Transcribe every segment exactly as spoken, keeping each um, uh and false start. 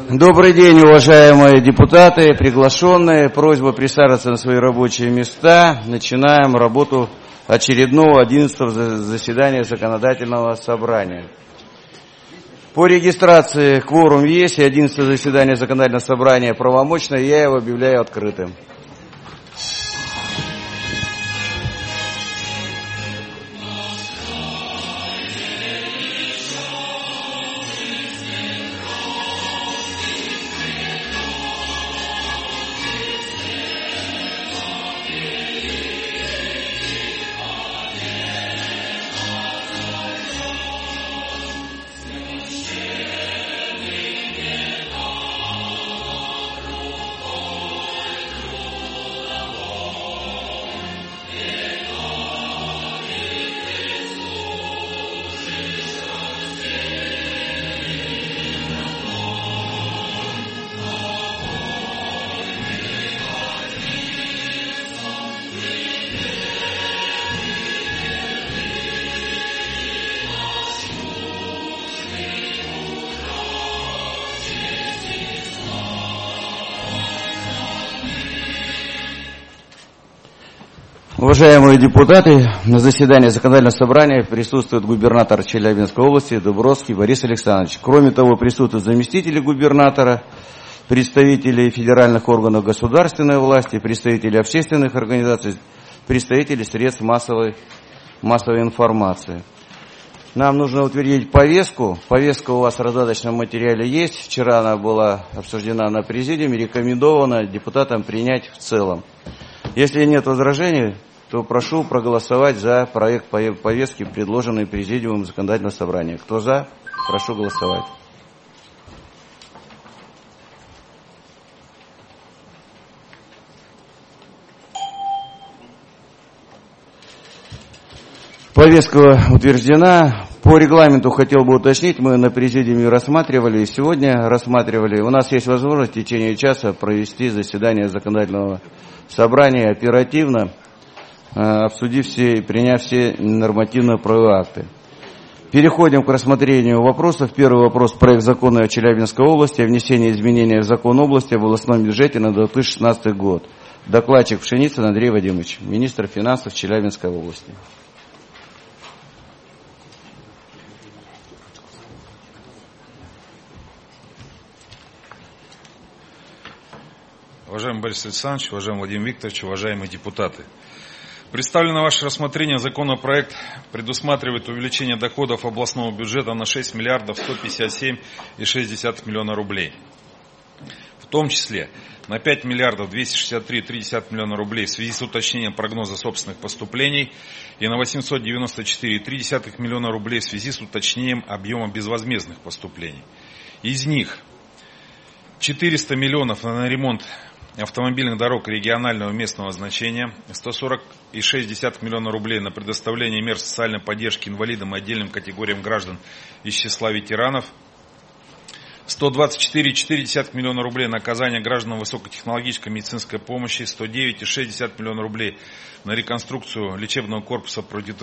Добрый день, уважаемые депутаты, приглашенные. Просьба присаживаться на свои рабочие места. Начинаем работу очередного одиннадцатого заседания Законодательного собрания. По регистрации кворум есть, и одиннадцатое заседание Законодательного собрания правомочное, я его объявляю открытым. Уважаемые депутаты, на заседании Законодательного собрания присутствует губернатор Челябинской области Дубровский Борис Александрович. Кроме того, присутствуют заместители губернатора, представители федеральных органов государственной власти, представители общественных организаций, представители средств массовой, массовой информации. Нам нужно утвердить повестку. Повестка у вас в раздаточном материале есть. Вчера она была обсуждена на президиуме, рекомендована депутатам принять в целом. Если нет возражений, то прошу проголосовать за проект повестки, предложенный Президиумом Законодательного собрания. Кто за? Прошу голосовать. Повестка утверждена. По регламенту хотел бы уточнить, мы на Президиуме рассматривали и сегодня рассматривали. У нас есть возможность в течение часа провести заседание Законодательного собрания оперативно, обсудив все и приняв все нормативно-правовые акты. Переходим к рассмотрению вопросов. Первый вопрос. Проект закона о Челябинской области о внесении изменений в закон области об областном бюджете на две тысячи шестнадцатый год. Докладчик Пшеницын Андрей Вадимович, министр финансов Челябинской области. Уважаемый Борис Александрович, уважаемый Владимир Викторович, уважаемые депутаты. Представленный на ваше рассмотрение законопроект предусматривает увеличение доходов областного бюджета на шесть миллиардов сто пятьдесят семь и шесть десятых миллиона рублей. В том числе на пять миллиардов двести шестьдесят три и три десятых миллиона рублей в связи с уточнением прогноза собственных поступлений и на восемьсот девяносто четыре и три десятых миллиона рублей в связи с уточнением объема безвозмездных поступлений. Из них четыреста миллионов на ремонт автомобильных дорог регионального местного значения, сто сорок и шесть десятых миллиона рублей на предоставление мер социальной поддержки инвалидам и отдельным категориям граждан из числа ветеранов, сто двадцать четыре и четыре десятых миллиона рублей на оказание гражданам высокотехнологической медицинской помощи, сто девять и шесть десятых миллиона рублей на реконструкцию лечебного корпуса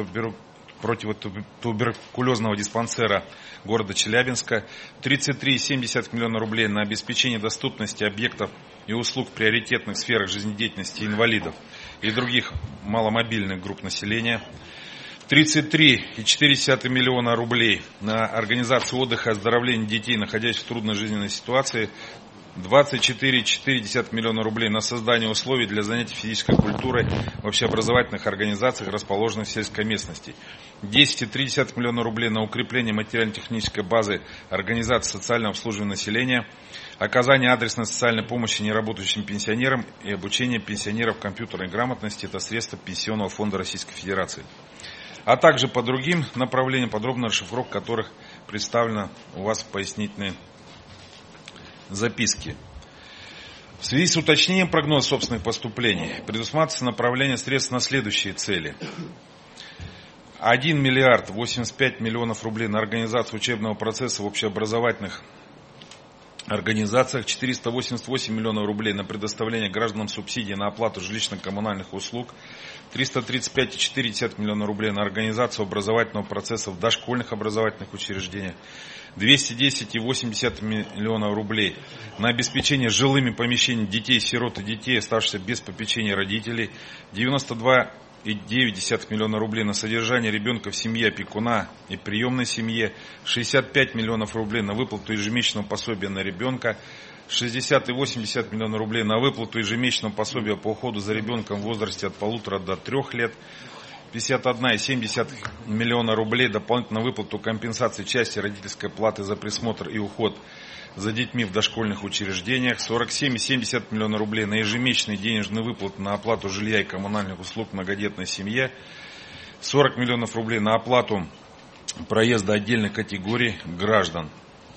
противотуберкулезного диспансера города Челябинска, тридцать три и семь десятых миллиона рублей на обеспечение доступности объектов и услуг в приоритетных сферах жизнедеятельности инвалидов и других маломобильных групп населения, тридцать три и четыре десятых миллиона рублей на организацию отдыха и оздоровления детей, находящихся в трудной жизненной ситуации, двадцать четыре и четыре десятых миллиона рублей на создание условий для занятий физической культурой в общеобразовательных организациях, расположенных в сельской местности, десять и три десятых миллиона рублей на укрепление материально-технической базы организаций социального обслуживания населения, оказание адресной социальной помощи неработающим пенсионерам и обучение пенсионеров компьютерной грамотности – это средства Пенсионного фонда Российской Федерации. А также по другим направлениям, подробная расшифровка которых представлена у вас в пояснительной записке. В связи с уточнением прогноза собственных поступлений предусматривается направление средств на следующие цели. один миллиард восемьдесят пять миллионов рублей на организацию учебного процесса в общеобразовательных организациях, четыреста восемьдесят восемь миллионов рублей на предоставление гражданам субсидий на оплату жилищно-коммунальных услуг, триста тридцать пять целых четыре десятых миллиона рублей на организацию образовательного процесса в дошкольных образовательных учреждениях, двести десять целых восемь десятых миллиона рублей на обеспечение жилыми помещениями детей-сирот и детей, оставшихся без попечения родителей, девяносто два целых девять десятых миллиона рублей на содержание ребенка в семье опекуна и приемной семье, шестьдесят пять миллионов рублей на выплату ежемесячного пособия на ребенка, шестьдесят целых восемь десятых миллиона рублей на выплату ежемесячного пособия по уходу за ребенком в возрасте от полутора до трех лет, пятьдесят один целых семь десятых миллиона рублей дополнительно на выплату компенсации части родительской платы за присмотр и уход за детьми в дошкольных учреждениях, сорок семь целых семь десятых миллиона рублей на ежемесячные денежные выплаты на оплату жилья и коммунальных услуг многодетной семье, сорок миллионов рублей на оплату проезда отдельных категорий граждан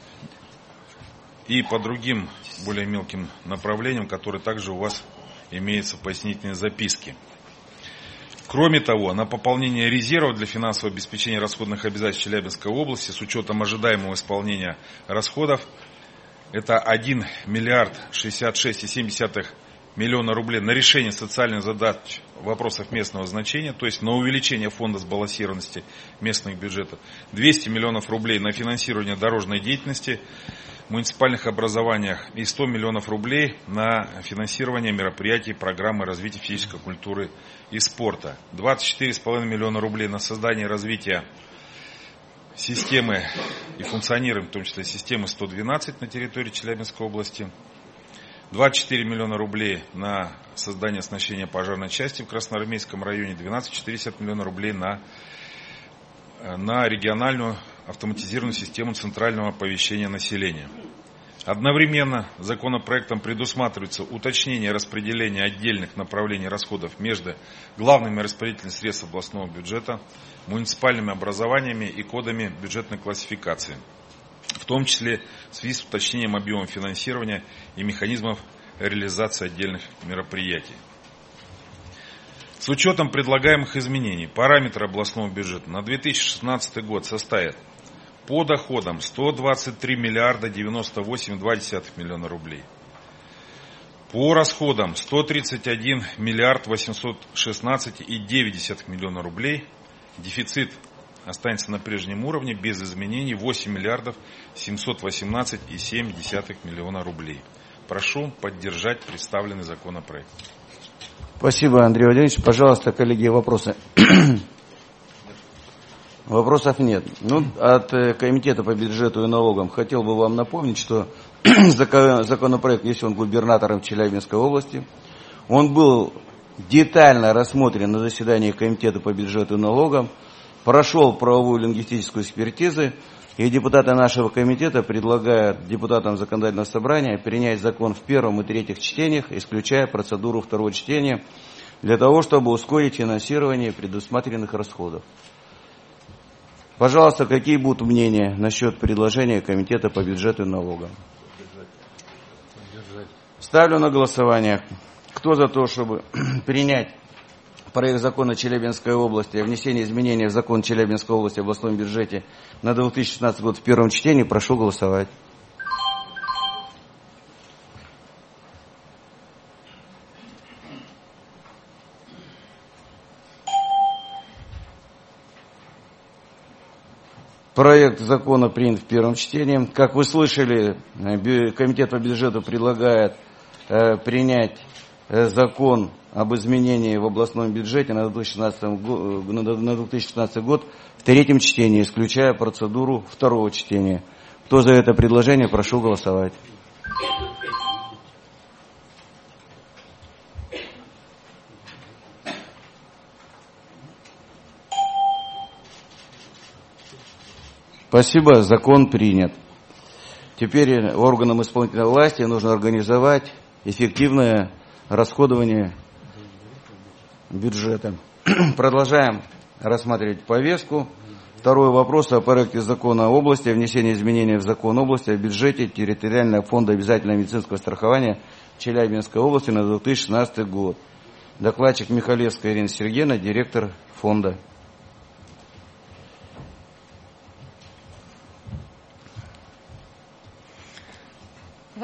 и по другим более мелким направлениям, которые также у вас имеются в пояснительной записке. Кроме того, на пополнение резервов для финансового обеспечения расходных обязательств Челябинской области с учетом ожидаемого исполнения расходов, это один миллиард шестьдесят шесть целых семь десятых миллиона рублей на решение социальных задач вопросов местного значения, то есть на увеличение фонда сбалансированности местных бюджетов, двести миллионов рублей на финансирование дорожной деятельности в муниципальных образованиях и сто миллионов рублей на финансирование мероприятий программы развития физической культуры и спорта, двадцать четыре целых пять десятых миллиона рублей на создание и развитие системы и функционирование, в том числе системы сто двенадцать на территории Челябинской области, двадцать четыре миллиона рублей на создание оснащения пожарной части в Красноармейском районе, двенадцать целых четыре десятых миллиона рублей на, на региональную автоматизированную систему центрального оповещения населения. Одновременно законопроектом предусматривается уточнение распределения отдельных направлений расходов между главными распределителями средств областного бюджета, муниципальными образованиями и кодами бюджетной классификации, в том числе в связи с уточнением объема финансирования и механизмов реализации отдельных мероприятий. С учетом предлагаемых изменений параметры областного бюджета на две тысячи шестнадцатый год составят: по доходам сто двадцать три миллиарда девяносто восемь целых два десятых миллиона рублей. По расходам сто тридцать один миллиард восемьсот шестнадцать целых девять десятых миллиона рублей. Дефицит останется на прежнем уровне без изменений восемь миллиардов семьсот восемнадцать целых семь десятых миллиона рублей. Прошу поддержать представленный законопроект. Спасибо, Андрей Владимирович. Пожалуйста, коллеги, вопросы. Вопросов нет. Ну, от Комитета по бюджету и налогам хотел бы вам напомнить, что законопроект внесен губернатором Челябинской области. Он был детально рассмотрен на заседании Комитета по бюджету и налогам, прошел правовую лингвистическую экспертизу, и депутаты нашего комитета предлагают депутатам законодательного собрания принять закон в первом и третьих чтениях, исключая процедуру второго чтения, для того, чтобы ускорить финансирование предусмотренных расходов. Пожалуйста, какие будут мнения насчет предложения Комитета по бюджету и налогам? Ставлю на голосование. Кто за то, чтобы принять проект закона Челябинской области о внесении изменений в закон Челябинской области о областном бюджете на две тысячи шестнадцатый год в первом чтении, прошу голосовать. Проект закона принят в первом чтении. Как вы слышали, Комитет по бюджету предлагает э, принять э, закон об изменении в областном бюджете на две тысячи шестнадцатый год в третьем чтении, исключая процедуру второго чтения. Кто за это предложение, прошу голосовать. Спасибо, закон принят. Теперь органам исполнительной власти нужно организовать эффективное расходование бюджета. Продолжаем рассматривать повестку. Второй вопрос о проекте закона о области, о внесении изменений в закон области, о бюджете территориального фонда обязательного медицинского страхования Челябинской области на две тысячи шестнадцатый год. Докладчик Михалевская Ирина Сергеевна, директор фонда.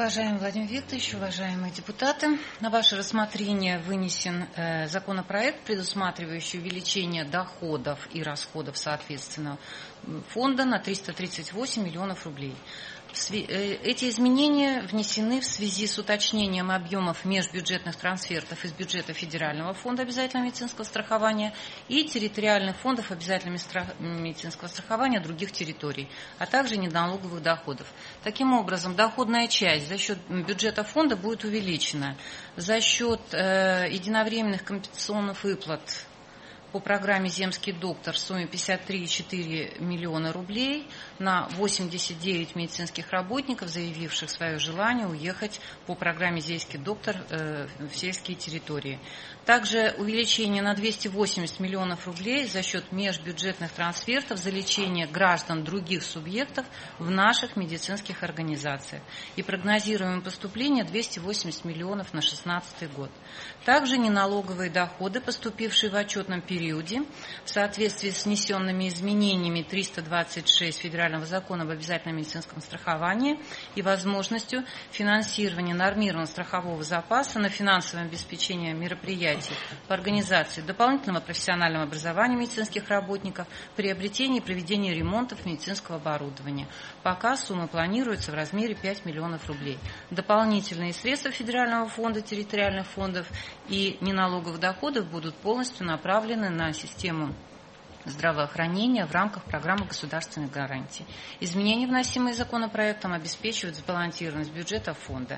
Уважаемый Владимир Викторович, уважаемые депутаты, на ваше рассмотрение вынесен э, законопроект, предусматривающий увеличение доходов и расходов соответственно фонда на триста тридцать восемь миллионов рублей. Эти изменения внесены в связи с уточнением объемов межбюджетных трансфертов из бюджета Федерального фонда обязательного медицинского страхования и территориальных фондов обязательного медицинского страхования других территорий, а также неналоговых доходов. Таким образом, доходная часть за счет бюджета фонда будет увеличена за счет э, единовременных компенсационных выплат по программе «Земский доктор» в сумме пятьдесят три целых четыре десятых миллиона рублей на восемьдесят девять медицинских работников, заявивших свое желание уехать по программе «Земский доктор» в сельские территории. Также увеличение на двести восемьдесят миллионов рублей за счет межбюджетных трансфертов за лечение граждан других субъектов в наших медицинских организациях. И прогнозируемое поступление двести восемьдесят миллионов на две тысячи шестнадцатый год. Также неналоговые доходы, поступившие в отчетном периоде, в соответствии с внесенными изменениями триста двадцать шесть Федерального закона об обязательном медицинском страховании и возможностью финансирования нормированного страхового запаса на финансовое обеспечение мероприятий по организации дополнительного профессионального образования медицинских работников, приобретении и проведении ремонтов медицинского оборудования. Пока сумма планируется в размере пять миллионов рублей. Дополнительные средства Федерального фонда, территориальных фондов и неналоговых доходов будут полностью направлены на систему здравоохранения в рамках программы государственных гарантий. Изменения, вносимые законопроектом, обеспечивают сбалансированность бюджета фонда.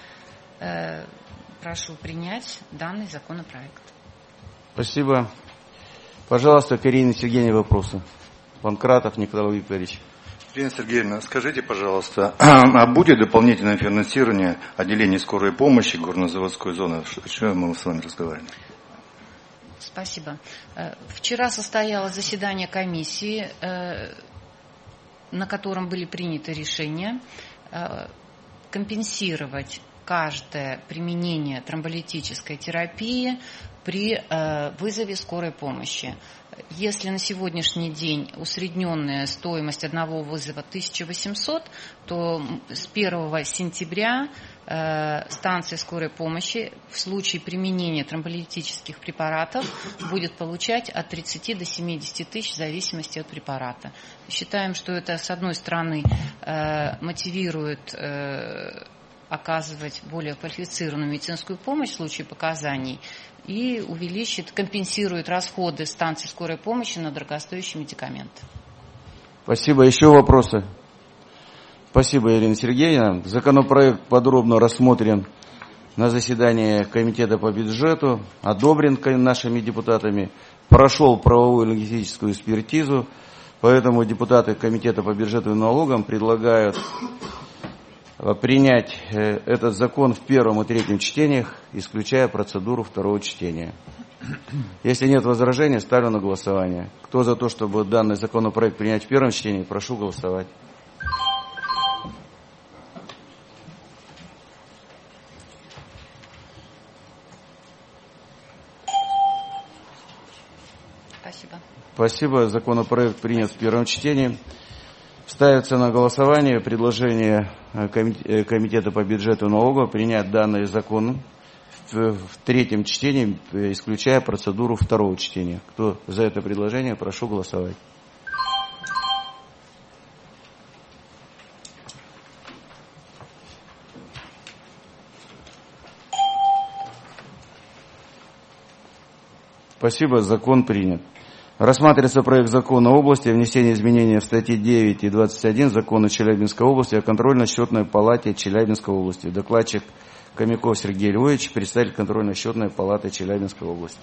Прошу принять данный законопроект. Спасибо. Пожалуйста, к Ирине Сергеевне вопросы. Панкратов Николай Викторович. Ирина Сергеевна, скажите, пожалуйста, а будет дополнительное финансирование отделений скорой помощи горнозаводской зоны? Что мы с вами разговариваем? Спасибо. Вчера состоялось заседание комиссии, на котором были приняты решения компенсировать каждое применение тромболитической терапии при вызове скорой помощи. Если на сегодняшний день усредненная стоимость одного вызова тысяча восемьсот, то с первого сентября станция скорой помощи в случае применения тромболитических препаратов будет получать от тридцати до семидесяти тысяч в зависимости от препарата. Считаем, что это, с одной стороны, мотивирует оказывать более квалифицированную медицинскую помощь в случае показаний и увеличит, компенсирует расходы станций скорой помощи на дорогостоящие медикаменты. Спасибо. Еще вопросы? Спасибо, Ирина Сергеевна. Законопроект подробно рассмотрен на заседании Комитета по бюджету, одобрен нашими депутатами, прошел правовую и лингвистическую экспертизу, поэтому депутаты Комитета по бюджету и налогам предлагают принять этот закон в первом и третьем чтениях, исключая процедуру второго чтения. Если нет возражений, ставлю на голосование. Кто за то, чтобы данный законопроект принять в первом чтении, прошу голосовать. Спасибо. Спасибо. Законопроект принят в первом чтении. Ставится на голосование предложение Комитета по бюджету и налогам принять данный закон в, в третьем чтении, исключая процедуру второго чтения. Кто за это предложение, прошу голосовать. Спасибо, закон принят. Рассматривается проект закона области о внесении изменений в статьи девять и двадцать один закона Челябинской области о контрольно-счетной палате Челябинской области. Докладчик Хомяков Сергей Львович, представитель контрольно-счетной палаты Челябинской области.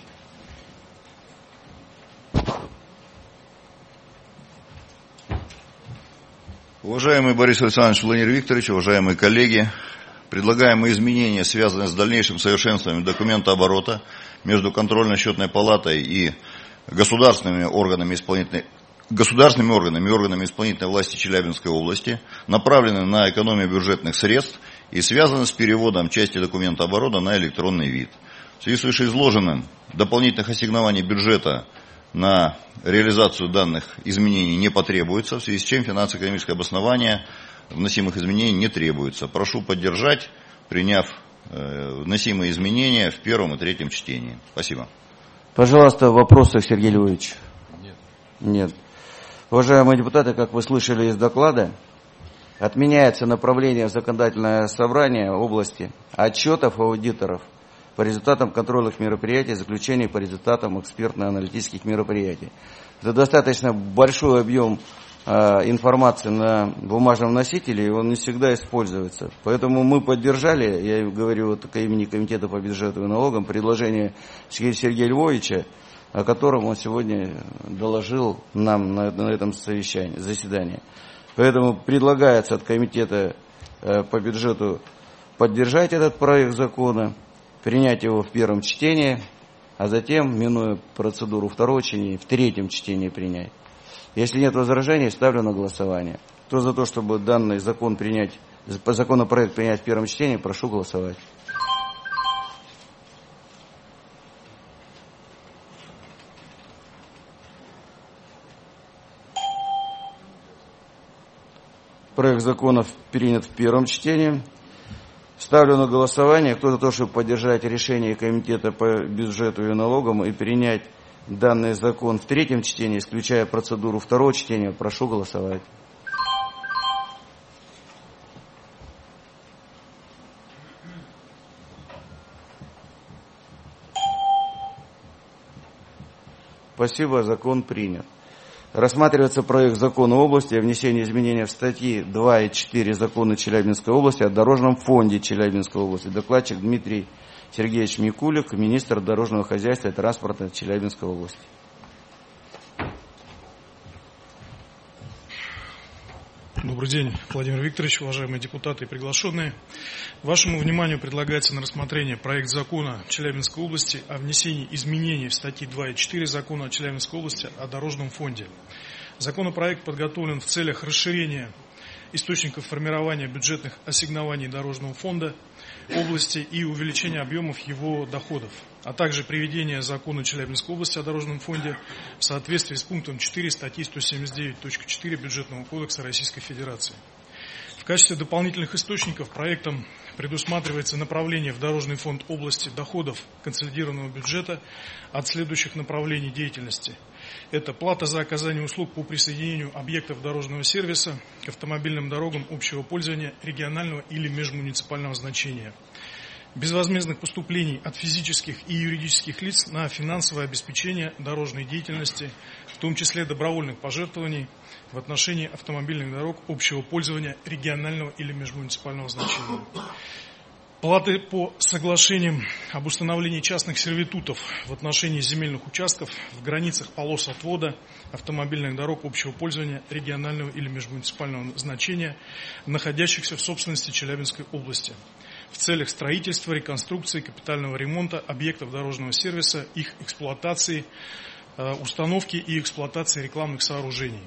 Уважаемый Борис Александрович, Владимир Викторович, уважаемые коллеги, предлагаемые изменения связаны с дальнейшим совершенствованием документооборота между контрольно-счетной палатой и государственными органами исполнительной, государственными органами и органами исполнительной власти Челябинской области, направлены на экономию бюджетных средств и связаны с переводом части документооборота на электронный вид. В связи с вышеизложенным, дополнительных ассигнований бюджета на реализацию данных изменений не потребуется, в связи с чем финансово-экономическое обоснование вносимых изменений не требуется. Прошу поддержать, приняв э, вносимые изменения в первом и третьем чтении. Спасибо. Пожалуйста, вопросы, Сергей Львович. Нет. Нет. Уважаемые депутаты, как вы слышали из доклада, отменяется направление в законодательное собрание области отчетов аудиторов по результатам контрольных мероприятий, заключений по результатам экспертно-аналитических мероприятий. Это достаточно большой объем э, информации на бумажном носителе, и он не всегда используется. Поэтому мы поддержали, я говорю вот, от имени Комитета по бюджету и налогам, предложение Сергея Львовича, о котором он сегодня доложил нам на, на этом совещании, заседании. Поэтому предлагается от Комитета э, по бюджету поддержать этот проект закона, принять его в первом чтении, а затем, минуя процедуру второго чтения, в третьем чтении принять. Если нет возражений, ставлю на голосование. Кто за то, чтобы данный закон принять, законопроект принять в первом чтении, прошу голосовать. Проект закона принят в первом чтении. Ставлю на голосование. Кто за то, чтобы поддержать решение Комитета по бюджету и налогам и принять данный закон в третьем чтении, исключая процедуру второго чтения, прошу голосовать. Спасибо, закон принят. Рассматривается проект закона области о внесении изменений в статьи два и четыре закона Челябинской области о дорожном фонде Челябинской области. Докладчик Дмитрий Сергеевич Микулик, министр дорожного хозяйства и транспорта Челябинской области. Добрый день, Владимир Викторович, уважаемые депутаты и приглашенные. Вашему вниманию предлагается на рассмотрение проект закона Челябинской области о внесении изменений в статьи два и четыре закона Челябинской области о дорожном фонде. Законопроект подготовлен в целях расширения источников формирования бюджетных ассигнований дорожного фонда области и увеличения объемов его доходов, а также приведения закона Челябинской области о дорожном фонде в соответствии с пунктом четыре статьи сто семьдесят девять точка четыре Бюджетного кодекса Российской Федерации. В качестве дополнительных источников проектом предусматривается направление в дорожный фонд области доходов консолидированного бюджета от следующих направлений деятельности. Это плата за оказание услуг по присоединению объектов дорожного сервиса к автомобильным дорогам общего пользования регионального или межмуниципального значения, безвозмездных поступлений от физических и юридических лиц на финансовое обеспечение дорожной деятельности, в том числе добровольных пожертвований в отношении автомобильных дорог общего пользования регионального или межмуниципального значения. Платы по соглашениям об установлении частных сервитутов в отношении земельных участков в границах полос отвода автомобильных дорог общего пользования регионального или межмуниципального значения, находящихся в собственности Челябинской области, в целях строительства, реконструкции, капитального ремонта объектов дорожного сервиса, их эксплуатации, установки и эксплуатации рекламных сооружений.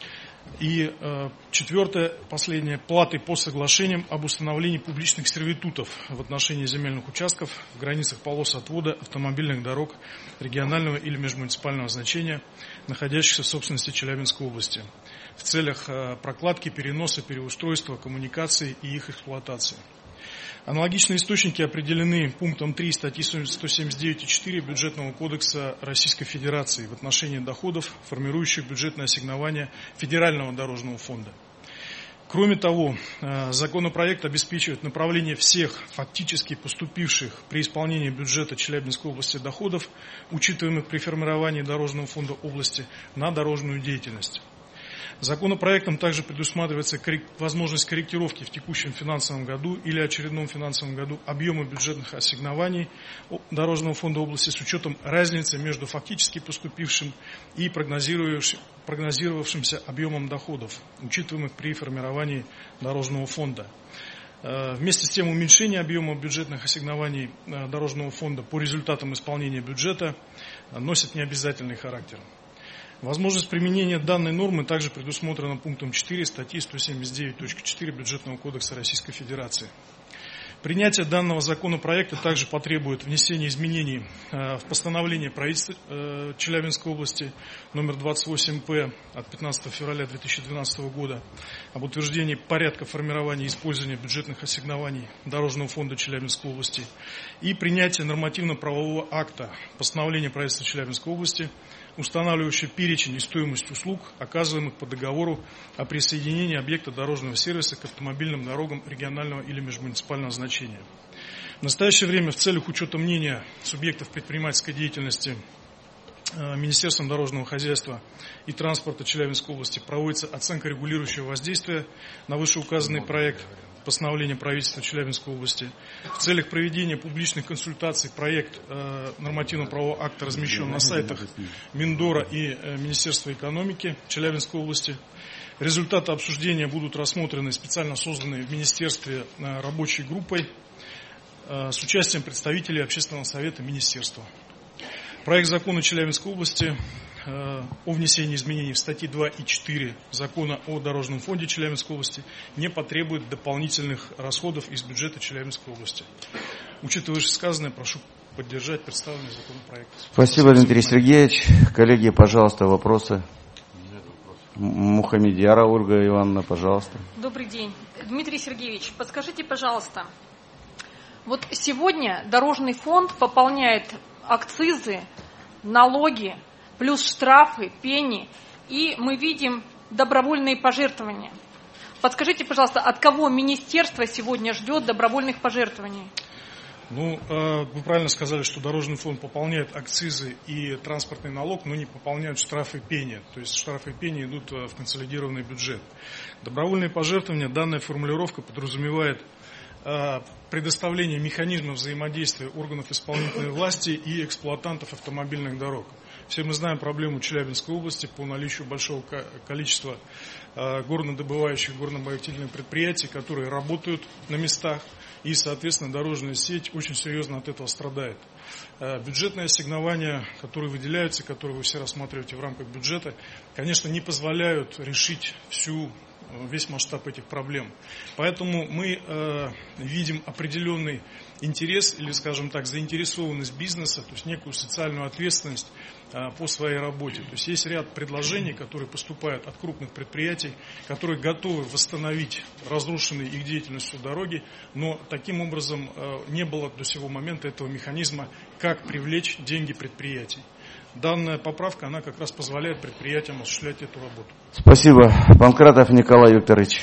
И э, четвертое, последнее, платы по соглашениям об установлении публичных сервитутов в отношении земельных участков в границах полос отвода автомобильных дорог регионального или межмуниципального значения, находящихся в собственности Челябинской области, в целях э, прокладки, переноса, переустройства, коммуникации и их эксплуатации. Аналогичные источники определены пунктом три статьи сто семьдесят девять точка четыре Бюджетного кодекса Российской Федерации в отношении доходов, формирующих бюджетное ассигнование Федерального дорожного фонда. Кроме того, законопроект обеспечивает направление всех фактически поступивших при исполнении бюджета Челябинской области доходов, учитываемых при формировании дорожного фонда области, на дорожную деятельность. Законопроектом также предусматривается коррек... возможность корректировки в текущем финансовом году или очередном финансовом году объема бюджетных ассигнований Дорожного фонда области с учетом разницы между фактически поступившим и прогнозировавшимся объемом доходов, учитываемых при формировании Дорожного фонда. Вместе с тем уменьшение объема бюджетных ассигнований Дорожного фонда по результатам исполнения бюджета носит необязательный характер. Возможность применения данной нормы также предусмотрена пунктом четыре статьи сто семьдесят девять точка четыре Бюджетного кодекса Российской Федерации. Принятие данного законопроекта также потребует внесения изменений в постановление правительства Челябинской области номер двадцать восемь П от пятнадцатого февраля две тысячи двенадцатого года об утверждении порядка формирования и использования бюджетных ассигнований Дорожного фонда Челябинской области и принятие нормативно-правового акта постановления правительства Челябинской области, устанавливающий перечень и стоимость услуг, оказываемых по договору о присоединении объекта дорожного сервиса к автомобильным дорогам регионального или межмуниципального значения. В настоящее время в целях учета мнения субъектов предпринимательской деятельности Министерством дорожного хозяйства и транспорта Челябинской области проводится оценка регулирующего воздействия на вышеуказанный проект постановления правительства Челябинской области. В целях проведения публичных консультаций проект э, нормативно-правового акта размещен на сайтах Миндора и э, Министерства экономики Челябинской области. Результаты обсуждения будут рассмотрены специально созданной в Министерстве э, рабочей группой э, с участием представителей Общественного совета Министерства. Проект закона Челябинской области о внесении изменений в статьи два и четыре Закона о Дорожном фонде Челябинской области не потребует дополнительных расходов из бюджета Челябинской области. Учитывая вышесказанное, прошу поддержать представленный законопроект. Спасибо, Дмитрий Сергеевич. Коллеги, пожалуйста, вопросы. Мухамедьяра Ольга Ивановна, пожалуйста. Добрый день. Дмитрий Сергеевич, подскажите, пожалуйста, вот сегодня Дорожный фонд пополняет акцизы, налоги, плюс штрафы, пени, и мы видим добровольные пожертвования. Подскажите, пожалуйста, от кого министерство сегодня ждет добровольных пожертвований? Ну, вы правильно сказали, что Дорожный фонд пополняет акцизы и транспортный налог, но не пополняют штрафы и пени. То есть штрафы и пени идут в консолидированный бюджет. Добровольные пожертвования, данная формулировка подразумевает предоставление механизмов взаимодействия органов исполнительной власти и эксплуатантов автомобильных дорог. Все мы знаем проблему Челябинской области по наличию большого количества горнодобывающих, горнобогатительных предприятий, которые работают на местах, и, соответственно, дорожная сеть очень серьезно от этого страдает. Бюджетные ассигнования, которые выделяются, которые вы все рассматриваете в рамках бюджета, конечно, не позволяют решить всю весь масштаб этих проблем. Поэтому мы э, видим определенный интерес или, скажем так, заинтересованность бизнеса, то есть некую социальную ответственность э, по своей работе. То есть есть ряд предложений, которые поступают от крупных предприятий, которые готовы восстановить разрушенные их деятельностью дороги, но таким образом э, не было до сего момента этого механизма, как привлечь деньги предприятий. Данная поправка, она как раз позволяет предприятиям осуществлять эту работу. Спасибо. Панкратов Николай Викторович.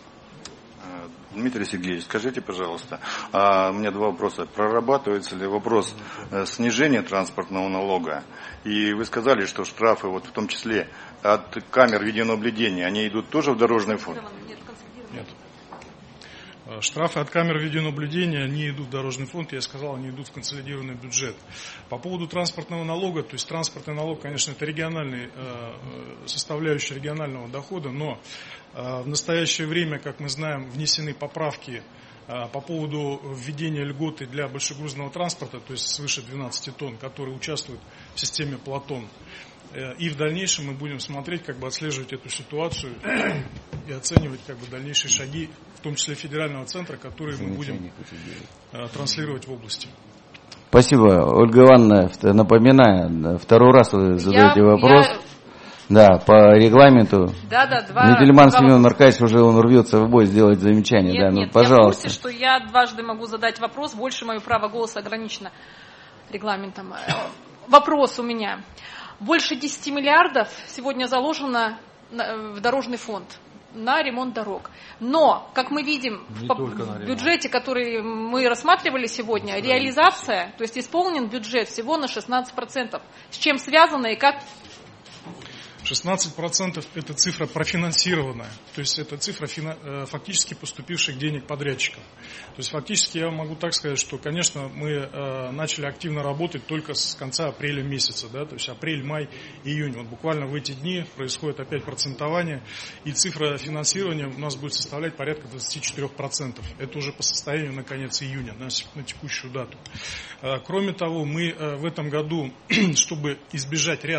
Дмитрий Сергеевич, скажите, пожалуйста, а у меня два вопроса. Прорабатывается ли вопрос снижения транспортного налога? И вы сказали, что штрафы, вот в том числе от камер видеонаблюдения, они идут тоже в дорожный фонд? Нет. Штрафы от камер видеонаблюдения не идут в дорожный фонд, я сказал, они идут в консолидированный бюджет. По поводу транспортного налога, то есть транспортный налог, конечно, это региональный, составляющая регионального дохода, но в настоящее время, как мы знаем, внесены поправки по поводу введения льготы для большегрузного транспорта, то есть свыше двенадцати тонн, которые участвуют в системе Платон. И в дальнейшем мы будем смотреть, как бы отслеживать эту ситуацию и оценивать как бы дальнейшие шаги, в том числе федерального центра, которые мы будем транслировать в области. Спасибо. Ольга Ивановна, напоминаю, второй раз вы задаете я, вопрос. Я... Да, по регламенту. Да, да, два. Нидельман Семен Маркаевич уже он рвется в бой сделать замечание. Нет, да, ну, нет, пожалуйста. Я в курсе, что я дважды могу задать вопрос, больше мое право голоса ограничено регламентом. Вопрос у меня. Больше десяти миллиардов сегодня заложено в дорожный фонд на ремонт дорог. Но, как мы видим в, в бюджете, который мы рассматривали сегодня, реализация, то есть исполнен бюджет всего на шестнадцать процентов. С чем связано и как? шестнадцать процентов это цифра профинансированная, то есть это цифра фактически поступивших денег подрядчикам. То есть фактически я могу так сказать, что, конечно, мы начали активно работать только с конца апреля месяца, да, то есть апрель, май, июнь. Вот буквально в эти дни происходит опять процентование, и цифра финансирования у нас будет составлять порядка двадцати четырёх процентов. Это уже по состоянию на конец июня, на, на текущую дату. Кроме того, мы в этом году, чтобы избежать ряд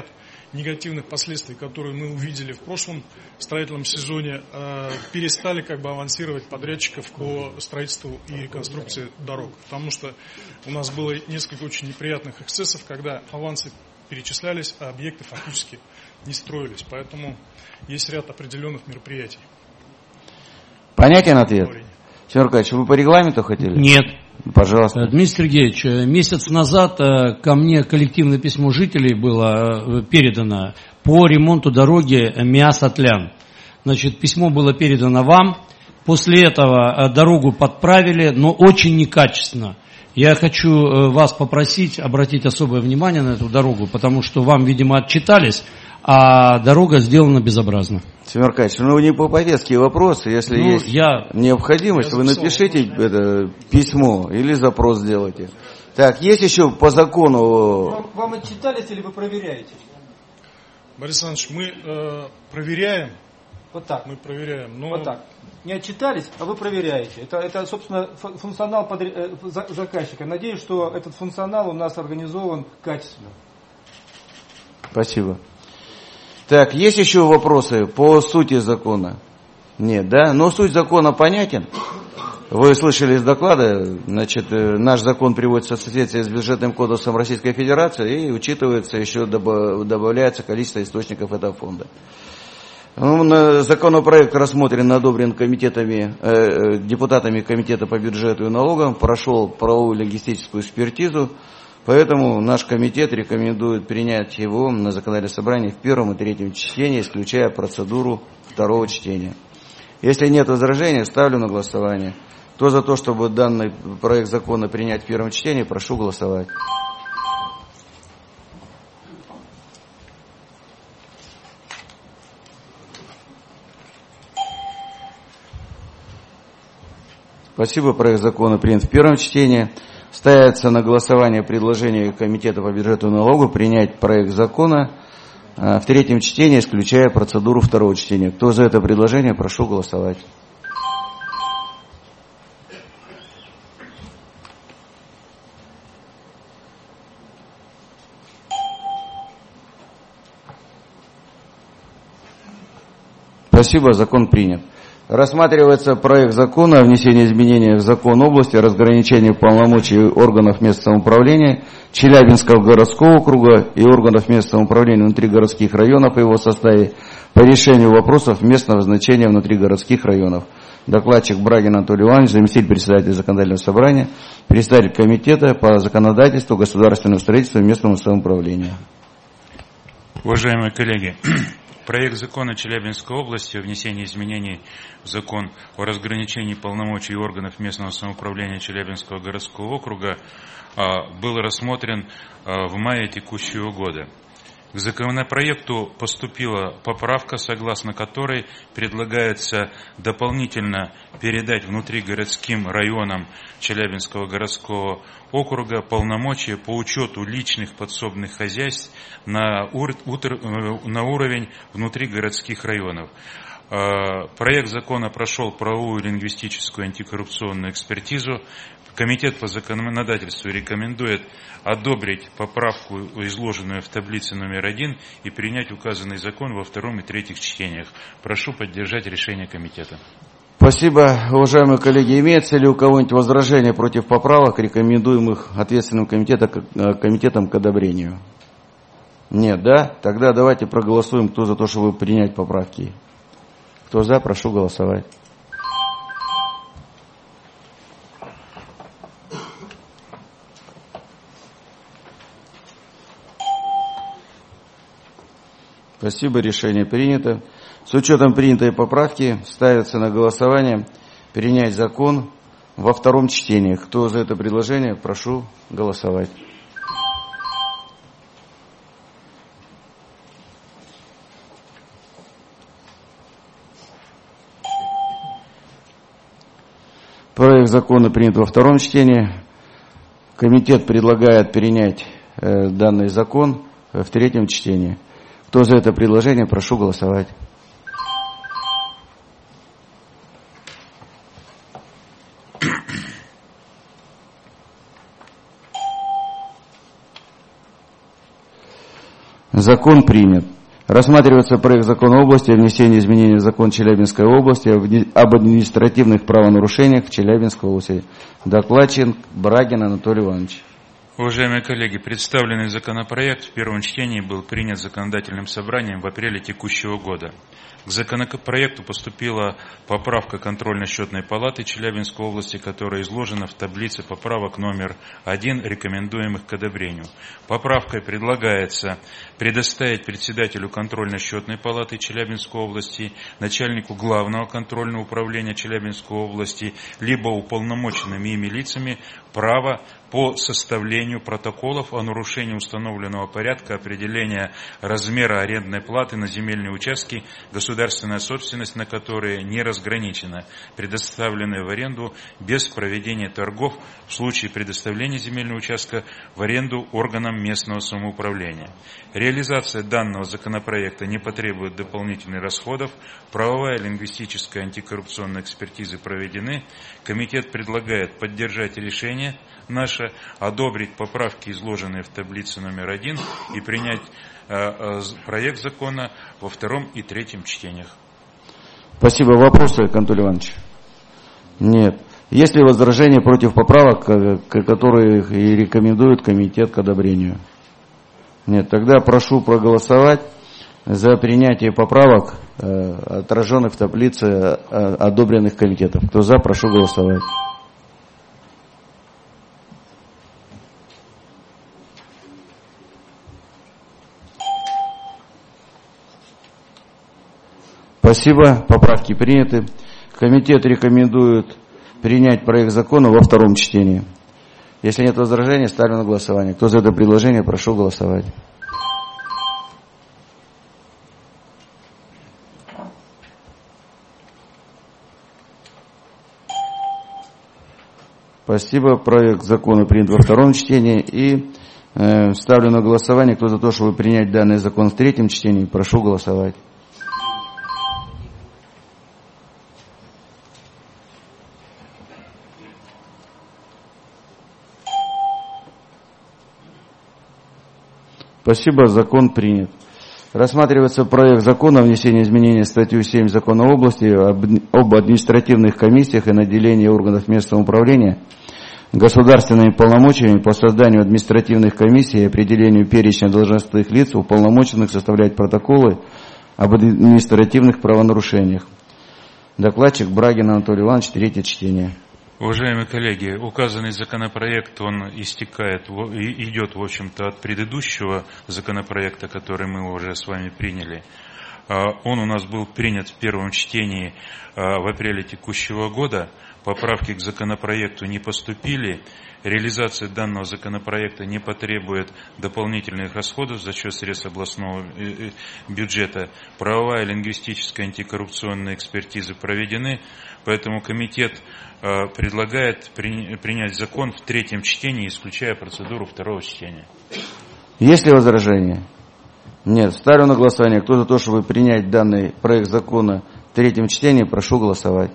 негативных последствий, которые мы увидели в прошлом строительном сезоне, перестали как бы авансировать подрядчиков по строительству и реконструкции дорог. Потому что у нас было несколько очень неприятных эксцессов, когда авансы перечислялись, а объекты фактически не строились. Поэтому есть ряд определенных мероприятий. Понятен ответ? Семен Аркадьевич, вы по регламенту хотели? Нет. Пожалуйста. Дмитрий Сергеевич, месяц назад ко мне коллективное письмо жителей было передано по ремонту дороги Миас-Атлян. Значит, письмо было передано вам. После этого дорогу подправили, но очень некачественно. Я хочу вас попросить обратить особое внимание на эту дорогу, потому что вам, видимо, отчитались, а дорога сделана безобразно. Семен Аркадьевич, ну не по повестке вопросы, если ну, есть я, необходимость, я вы напишите это письмо или запрос сделайте. Так, есть еще по закону... Вам, вам отчитались или вы проверяете? Борис Александрович, мы э, проверяем. Вот так. Мы проверяем. Но... Вот так. Не отчитались, а вы проверяете. Это, это собственно, функционал подр... заказчика. Надеюсь, что этот функционал у нас организован качественно. Спасибо. Так, есть еще вопросы по сути закона? Нет, да? Но суть закона понятен. Вы слышали из доклада, значит, наш закон приводится в соответствие с бюджетным кодексом Российской Федерации и учитывается еще, добавляется количество источников этого фонда. Законопроект рассмотрен, одобрен комитетами, э, депутатами Комитета по бюджету и налогам, прошел правовую лингвистическую экспертизу, поэтому наш комитет рекомендует принять его на законодательном собрании в первом и третьем чтении, исключая процедуру второго чтения. Если нет возражений, ставлю на голосование. Кто за то, чтобы данный проект закона принять в первом чтении, прошу голосовать. Спасибо. Проект закона принят в первом чтении. Ставится на голосование предложение Комитета по бюджету и налогу принять проект закона в третьем чтении, исключая процедуру второго чтения. Кто за это предложение, прошу голосовать. Спасибо. Закон принят. Рассматривается проект закона о внесении изменений в закон области о разграничении полномочий органов местного управления Челябинского городского округа и органов местного управления внутригородских районов и его составе по решению вопросов местного значения внутригородских районов. Докладчик Брагин Анатолий Иванович, заместитель председателя законодательного собрания, председатель комитета по законодательству, государственному строительству и местному самоуправлению. Уважаемые коллеги, проект закона Челябинской области о внесении изменений в закон о разграничении полномочий органов местного самоуправления Челябинского городского округа был рассмотрен в мае текущего года. К законопроекту поступила поправка, согласно которой предлагается дополнительно передать внутригородским районам Челябинского городского округа полномочия по учету личных подсобных хозяйств на, ур... на уровень внутригородских районов. Проект закона прошел правовую лингвистическую антикоррупционную экспертизу. Комитет по законодательству рекомендует одобрить поправку, изложенную в таблице номер один, и принять указанный закон во втором и третьих чтениях. Прошу поддержать решение комитета. Спасибо, уважаемые коллеги. Имеется ли у кого-нибудь возражения против поправок, рекомендуемых ответственным комитетом, комитетом к одобрению? Нет, да? Тогда давайте проголосуем, кто за то, чтобы принять поправки. Кто за, прошу голосовать. Спасибо, решение принято. С учетом принятой поправки ставится на голосование принять закон во втором чтении. Кто за это предложение, прошу голосовать. Проект закона принят во втором чтении. Комитет предлагает принять э, данный закон в третьем чтении. Кто за это предложение, прошу голосовать. Закон принят. Рассматривается проект закона области о внесении изменений в закон Челябинской области об административных правонарушениях в Челябинской области. Докладчик Брагин Анатолий Иванович. Уважаемые коллеги, представленный законопроект в первом чтении был принят законодательным собранием в апреле текущего года. К законопроекту поступила поправка контрольно-счетной палаты Челябинской области, которая изложена в таблице поправок номер один, рекомендуемых к одобрению. Поправкой предлагается предоставить председателю контрольно-счетной палаты Челябинской области, начальнику главного контрольного управления Челябинской области, либо уполномоченными ими лицами право по составлению протоколов о нарушении установленного порядка определения размера арендной платы на земельные участки, государственная собственность на которые не разграничена, предоставленные в аренду без проведения торгов в случае предоставления земельного участка в аренду органам местного самоуправления. Реализация данного законопроекта не потребует дополнительных расходов, правовая, лингвистическая, антикоррупционная экспертизы проведены. Комитет предлагает поддержать решение наше, одобрить поправки, изложенные в таблице номер один, и принять э, э, проект закона во втором и третьем чтениях. Спасибо. Вопросы, Анатолий Иванович? Нет. Есть ли возражения против поправок, которые и рекомендует комитет к одобрению? Нет. Тогда прошу проголосовать за принятие поправок, э, отраженных в таблице э, одобренных комитетов. Кто за, прошу голосовать. Спасибо. Поправки приняты. Комитет рекомендует принять проект закона во втором чтении. Если нет возражений, ставлю на голосование. Кто за это предложение, прошу голосовать. Спасибо. Проект закона принят во втором чтении. И э, ставлю на голосование. Кто за то, чтобы принять данный закон в третьем чтении, прошу голосовать. Спасибо. Закон принят. Рассматривается проект закона о внесении изменений в статью семь Закона области об административных комиссиях и наделении органов местного управления государственными полномочиями по созданию административных комиссий и определению перечня должностных лиц, уполномоченных составлять протоколы об административных правонарушениях. Докладчик Брагин Анатолий Иванович, третье чтение. Уважаемые коллеги, указанный законопроект, он истекает, идет, в общем-то, от предыдущего законопроекта, который мы уже с вами приняли. Он у нас был принят в первом чтении в апреле текущего года. Поправки к законопроекту не поступили. Реализация данного законопроекта не потребует дополнительных расходов за счет средств областного бюджета. Правовая, лингвистическая, антикоррупционная экспертизы проведены. Поэтому комитет предлагает принять закон в третьем чтении, исключая процедуру второго чтения. Есть ли возражения? Нет. Ставлю на голосование. Кто за то, чтобы принять данный проект закона в третьем чтении, прошу голосовать.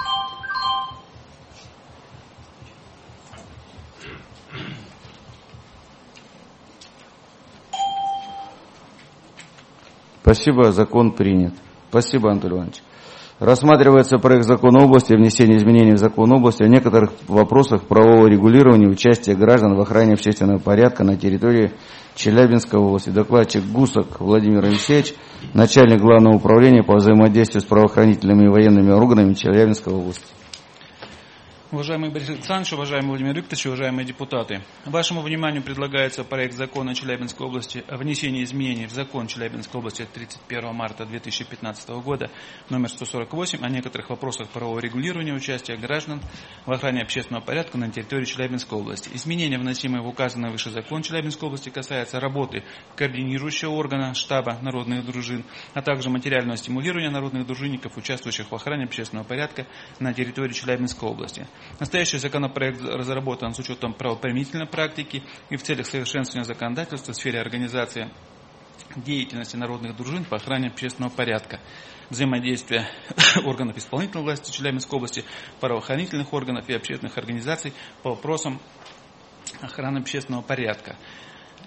Спасибо. Закон принят. Спасибо, Анатолий Иванович. Рассматривается проект закона области о внесении изменений в закон области о некоторых вопросах правового регулирования участия граждан в охране общественного порядка на территории Челябинской области. Докладчик Гусак Владимир Алексеевич, начальник главного управления по взаимодействию с правоохранительными и военными органами Челябинской области. Уважаемый Борис Александрович, уважаемый Владимир Викторович, уважаемые депутаты. Вашему вниманию предлагается проект закона Челябинской области о внесении изменений в закон Челябинской области от тридцать первого марта две тысячи пятнадцатого года номер сто сорок восемь о некоторых вопросах правового регулирования участия граждан в охране общественного порядка на территории Челябинской области. Изменения, вносимые в указанный выше закон Челябинской области, касаются работы координирующего органа штаба народных дружин, а также материального стимулирования народных дружинников, участвующих в охране общественного порядка на территории Челябинской области. Настоящий законопроект разработан с учетом правоприменительной практики и в целях совершенствования законодательства в сфере организации деятельности народных дружин по охране общественного порядка, взаимодействия органов исполнительной власти Челябинской области, правоохранительных органов и общественных организаций по вопросам охраны общественного порядка.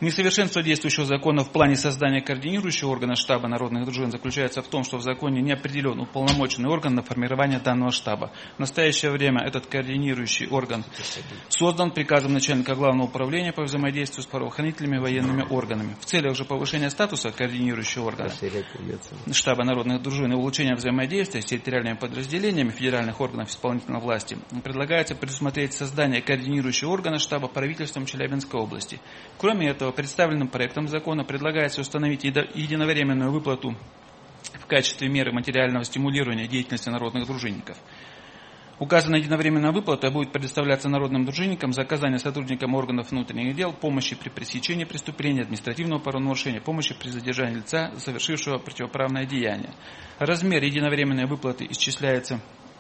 Несовершенство действующего закона в плане создания координирующего органа штаба народных дружин заключается в том, что в законе не определен уполномоченный орган на формирование данного штаба. В настоящее время этот координирующий орган создан приказом начальника главного управления по взаимодействию с правоохранительными и военными органами. В целях же повышения статуса координирующего органа штаба народных дружин и улучшения взаимодействия с территориальными подразделениями федеральных органов исполнительной власти предлагается предусмотреть создание координирующего органа штаба правительством Челябинской области. Кроме этого, представленным проектом закона предлагается установить единовременную выплату в качестве меры материального стимулирования деятельности народных дружинников. Указанная единовременная выплата будет предоставляться народным дружинникам за оказание сотрудникам органов внутренних дел помощи при пресечении преступления, административного правонарушения, помощи при задержании лица, совершившего противоправное деяние. Размер единовременной выплаты исчисляется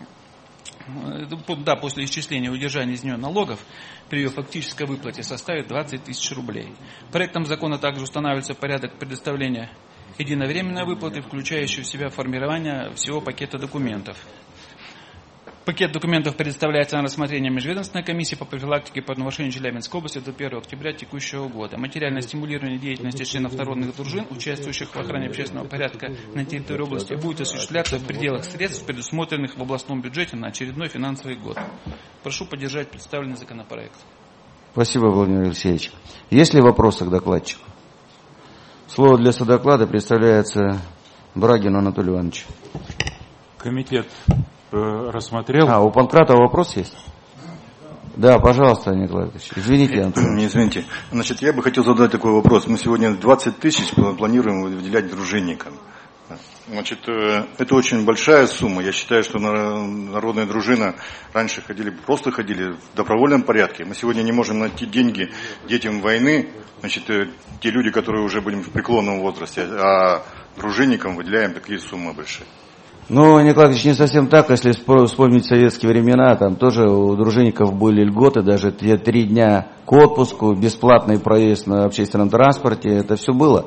Да, после исчисления и удержания из нее налогов при ее фактической выплате составит двадцать тысяч рублей. Проектом закона также устанавливается порядок предоставления единовременной выплаты, включающей в себя формирование всего пакета документов. Пакет документов предоставляется на рассмотрение Межведомственной комиссии по профилактике и подношению Челябинской области до первого октября текущего года. Материальное стимулирование деятельности членов народных дружин, участвующих в охране общественного порядка на территории области, будет осуществляться в пределах средств, предусмотренных в областном бюджете на очередной финансовый год. Прошу поддержать представленный законопроект. Спасибо, Владимир Алексеевич. Есть ли вопросы к докладчику? Слово для содоклада представляется Брагину Анатолию Ивановичу. Комитет рассмотрел. А, у Панкратова вопрос есть? Да, пожалуйста, Николай Ильич. Извините, Антон. Не извините. Значит, я бы хотел задать такой вопрос. Мы сегодня двадцать тысяч планируем выделять дружинникам. Значит, это очень большая сумма. Я считаю, что народная дружина раньше ходили, просто ходили в добровольном порядке. Мы сегодня не можем найти деньги детям войны. Значит, те люди, которые уже были в преклонном возрасте, а дружинникам выделяем такие суммы большие. Ну, Николай Ильич, не совсем так. Если вспомнить советские времена, там тоже у дружинников были льготы, даже те три дня к отпуску, бесплатный проезд на общественном транспорте, это все было.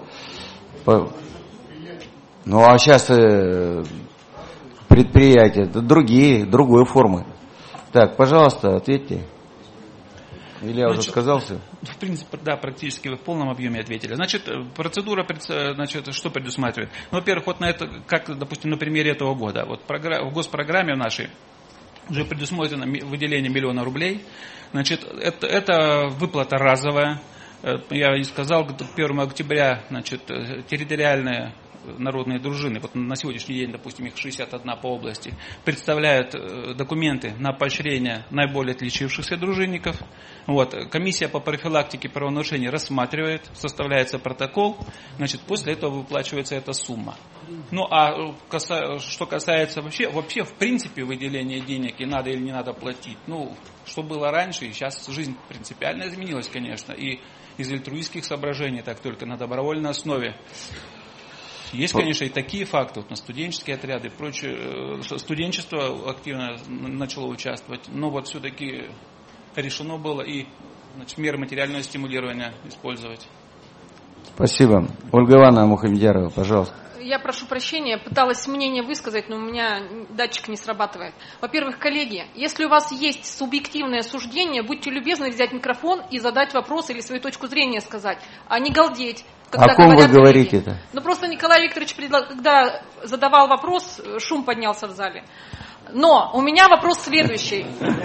Ну, а сейчас предприятия, это другие, другой формы. Так, пожалуйста, ответьте. Или я Значит, уже сказал все? В принципе, да, практически вы в полном объеме ответили. Значит, процедура, значит, что предусматривает? Ну, во-первых, вот на это, как, допустим, на примере этого года. Вот в госпрограмме нашей уже предусмотрено выделение миллиона рублей. Значит, это, это выплата разовая. Я и сказал, к первому октября, значит, территориальная народные дружины, вот на сегодняшний день, допустим, их шестьдесят одна по области, представляют документы на поощрение наиболее отличившихся дружинников. Вот. Комиссия по профилактике правонарушений рассматривает, составляется протокол, значит, после этого выплачивается эта сумма. Ну, а каса, что касается вообще, вообще, в принципе, выделения денег, и надо или не надо платить, ну, что было раньше, и сейчас жизнь принципиально изменилась, конечно, и из альтруистских соображений, так только на добровольной основе. Есть, конечно, и такие факты, вот на студенческие отряды и прочее. Студенчество активно начало участвовать, но вот все-таки решено было и, значит, меры материального стимулирования использовать. Спасибо. Ольга Ивановна Мухамедярова, пожалуйста. Я прошу прощения, пыталась мнение высказать, но у меня датчик не срабатывает. Во-первых, коллеги, если у вас есть субъективное суждение, будьте любезны взять микрофон и задать вопрос или свою точку зрения сказать, а не галдеть. Когда о ком вы коллеги. говорите это? Ну просто Николай Викторович, когда задавал вопрос, шум поднялся в зале. Но у меня вопрос следующий.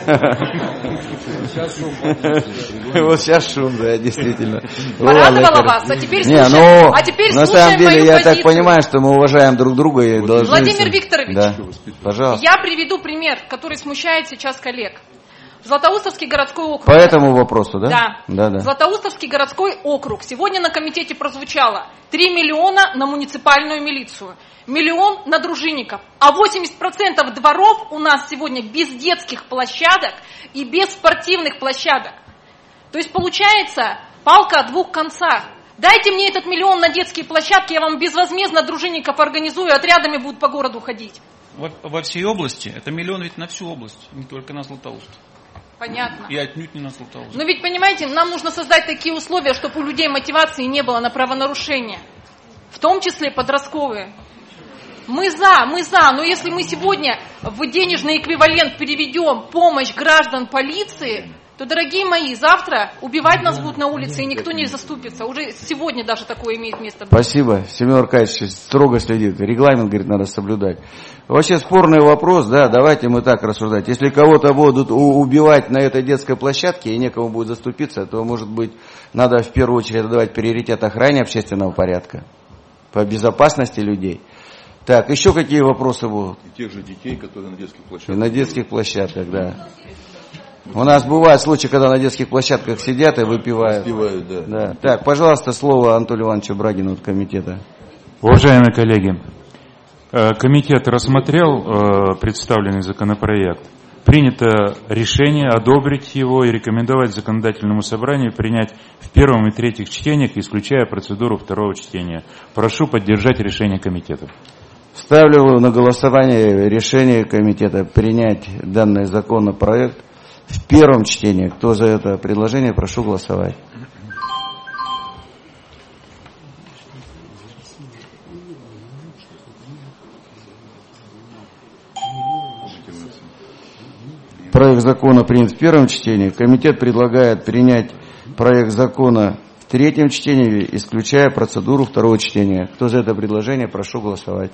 Вот сейчас шум, да, действительно. Порадовала вас, а теперь Не, слушаем, ну, а теперь на слушаем самом деле, мою я позицию. так понимаю, что мы уважаем друг друга и должны... Владимир Викторович, да, пожалуйста. я приведу пример, который смущает сейчас коллег. Златоустовский городской округ. По этому вопросу, да? Да. Да, да. Златоустовский городской округ. Сегодня на комитете прозвучало три миллиона на муниципальную милицию, миллион на дружинников. А восемьдесят процентов дворов у нас сегодня без детских площадок и без спортивных площадок. То есть получается палка о двух концах. Дайте мне этот миллион на детские площадки, я вам безвозмездно дружинников организую, отрядами будут по городу ходить. Во, во всей области, это миллион ведь на всю область, не только на Златоуст. Понятно. И отнюдь не на Златоуст. Но ведь, понимаете, нам нужно создать такие условия, чтобы у людей мотивации не было на правонарушения. В том числе подростковые. Мы за, мы за, но если мы сегодня в денежный эквивалент переведем помощь граждан полиции, то, дорогие мои, завтра убивать нас будут на улице, и никто не заступится. Уже сегодня даже такое имеет место быть. Спасибо. Семен Аркадьевич строго следит. Регламент, говорит, надо соблюдать. Вообще спорный вопрос, да, давайте мы так рассуждать. Если кого-то будут убивать на этой детской площадке и некому будет заступиться, то, может быть, надо в первую очередь давать приоритет охране общественного порядка, по безопасности людей. Так, еще какие вопросы будут? И тех же детей, которые на детских площадках. И на детских площадках, да. У нас бывают случаи, когда на детских площадках сидят и выпивают. Выпивают, да. Да. Так, пожалуйста, слово Анатолию Ивановичу Брагину от комитета. Уважаемые коллеги, комитет рассмотрел представленный законопроект. Принято решение одобрить его и рекомендовать законодательному собранию принять в первом и третьих чтениях, исключая процедуру второго чтения. Прошу поддержать решение комитета. Ставлю на голосование решение комитета принять данный законопроект в первом чтении. Кто за это предложение, прошу голосовать. Проект закона принят в первом чтении. Комитет предлагает принять проект закона в третьем чтении, исключая процедуру второго чтения. Кто за это предложение, прошу голосовать.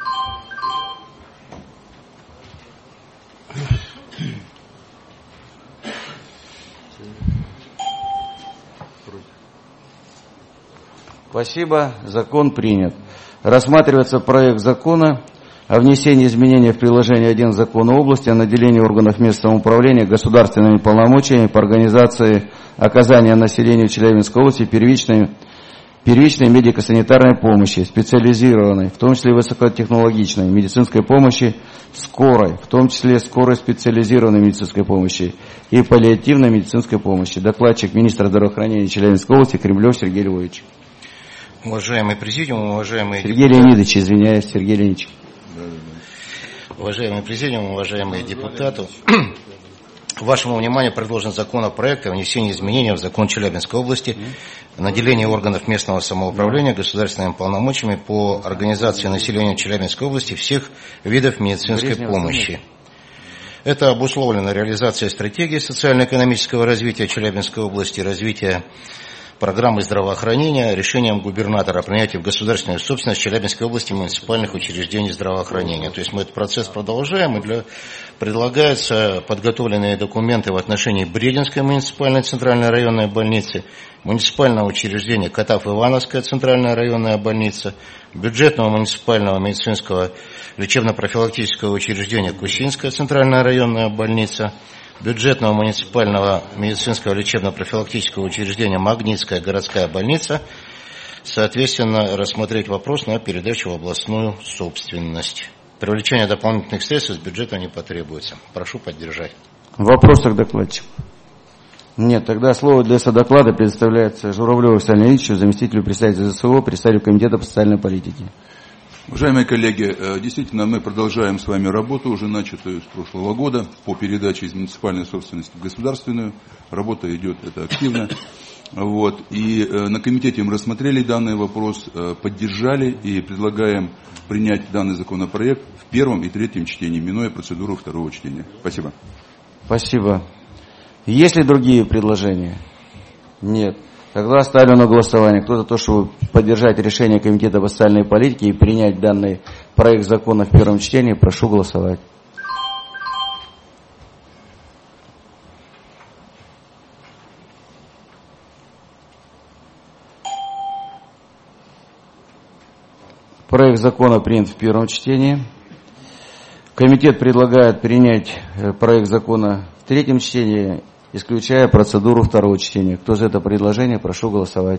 Спасибо. Закон принят. Рассматривается проект закона о внесении изменений в приложение один Закона области о наделении органов местного самоуправления государственными полномочиями по организации оказания населению Челябинской области первичной, первичной медико-санитарной помощи, специализированной, в том числе высокотехнологичной медицинской помощи, скорой, в том числе скорой специализированной медицинской помощи и паллиативной медицинской помощи. Докладчик министра здравоохранения Челябинской области Кремлев Сергей Львович. Уважаемый президиум, уважаемые Сергей депутаты. Леонидович, извиняюсь, Сергей Леонидович. Уважаемый президиум, уважаемые депутаты, вашему вниманию предложен законопроект о внесении изменений в закон Челябинской области о наделении органов местного самоуправления государственными полномочиями по организации населения Челябинской области всех видов медицинской помощи. Это обусловлено реализацией стратегии социально-экономического развития Челябинской области, развития программы здравоохранения, решением губернатора о принятии в государственную собственность Челябинской области муниципальных учреждений здравоохранения. То есть мы этот процесс продолжаем, и для, предлагаются подготовленные документы в отношении Брединской муниципальной центральной районной больницы, муниципального учреждения Катав-Ивановская центральная районная больница, бюджетного муниципального медицинского лечебно-профилактического учреждения Кусинская центральная районная больница, бюджетного муниципального медицинского лечебно-профилактического учреждения Магнитская городская больница, соответственно, рассмотреть вопрос на передачу в областную собственность. Привлечение дополнительных средств из бюджета не потребуется. Прошу поддержать. Вопросы к докладчику? Нет, тогда слово для содоклада предоставляется Журавлеву Александру Леонидовичу, заместителю председателя ЗСО, представителю Комитета по социальной политике. Уважаемые коллеги, действительно мы продолжаем с вами работу, уже начатую с прошлого года, по передаче из муниципальной собственности в государственную. Работа идет это активно. Вот. И на комитете мы рассмотрели данный вопрос, поддержали и предлагаем принять данный законопроект в первом и третьем чтении, минуя процедуру второго чтения. Спасибо. Спасибо. Есть ли другие предложения? Нет. Тогда ставлю на голосование. Кто за то, чтобы поддержать решение Комитета по социальной политике и принять данный проект закона в первом чтении, прошу голосовать. Проект закона принят в первом чтении. Комитет предлагает принять проект закона в третьем чтении, исключая процедуру второго чтения. Кто за это предложение, прошу голосовать.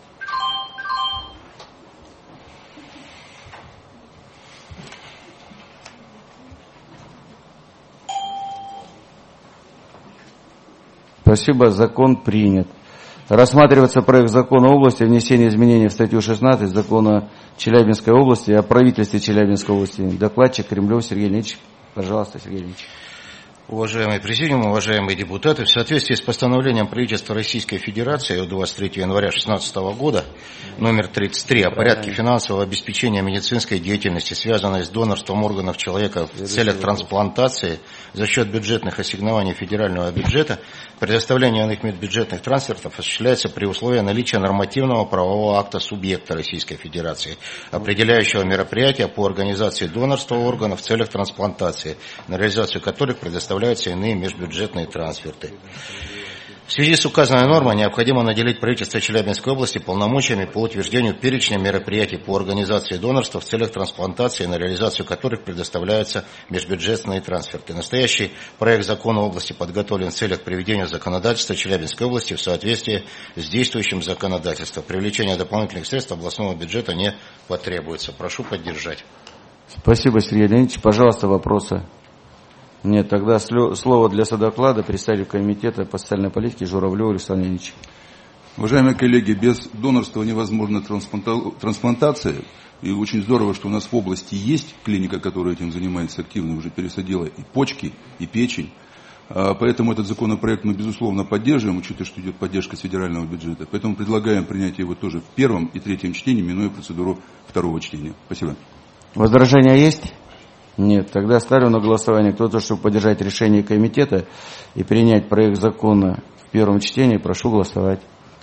Спасибо, закон принят. Рассматривается проект закона области о внесении изменений в статью шестнадцать закона Челябинской области о правительстве Челябинской области. Докладчик Кремлев Сергей Леонидович. Пожалуйста, Сергей Леонидович. Уважаемый президиум, уважаемые депутаты, в соответствии с постановлением правительства Российской Федерации от двадцать третьего января две тысячи шестнадцатого года номер тридцать три о порядке финансового обеспечения медицинской деятельности, связанной с донорством органов человека в целях трансплантации за счет бюджетных ассигнований федерального бюджета, предоставление иных медбюджетных трансфертов осуществляется при условии наличия нормативного правового акта субъекта Российской Федерации, определяющего мероприятия по организации донорства органов в целях трансплантации, на реализацию которых предоставляется иные межбюджетные трансферты. В связи с указанной нормой необходимо наделить правительство Челябинской области полномочиями по утверждению перечня мероприятий по организации донорства в целях трансплантации, на реализацию которых предоставляются межбюджетные трансферты. Настоящий проект закона области подготовлен в целях приведения законодательства Челябинской области в соответствии с действующим законодательством. Привлечение дополнительных средств областного бюджета не потребуется. Прошу поддержать. Спасибо, Сергей Леонидович. Пожалуйста, вопросы. Нет, тогда слово для содоклада представителю комитета по социальной политике Журавлеву Александру Леонидовичу. Уважаемые коллеги, без донорства невозможна трансплантация. И очень здорово, что у нас в области есть клиника, которая этим занимается активно, уже пересадила и почки, и печень. Поэтому этот законопроект мы, безусловно, поддерживаем, учитывая, что идет поддержка с федерального бюджета. Поэтому предлагаем принять его тоже в первом и третьем чтении, минуя процедуру второго чтения. Спасибо. Возражения есть? Нет. Тогда ставлю на голосование. Кто-то, чтобы поддержать решение комитета и принять проект закона в первом чтении, прошу голосовать.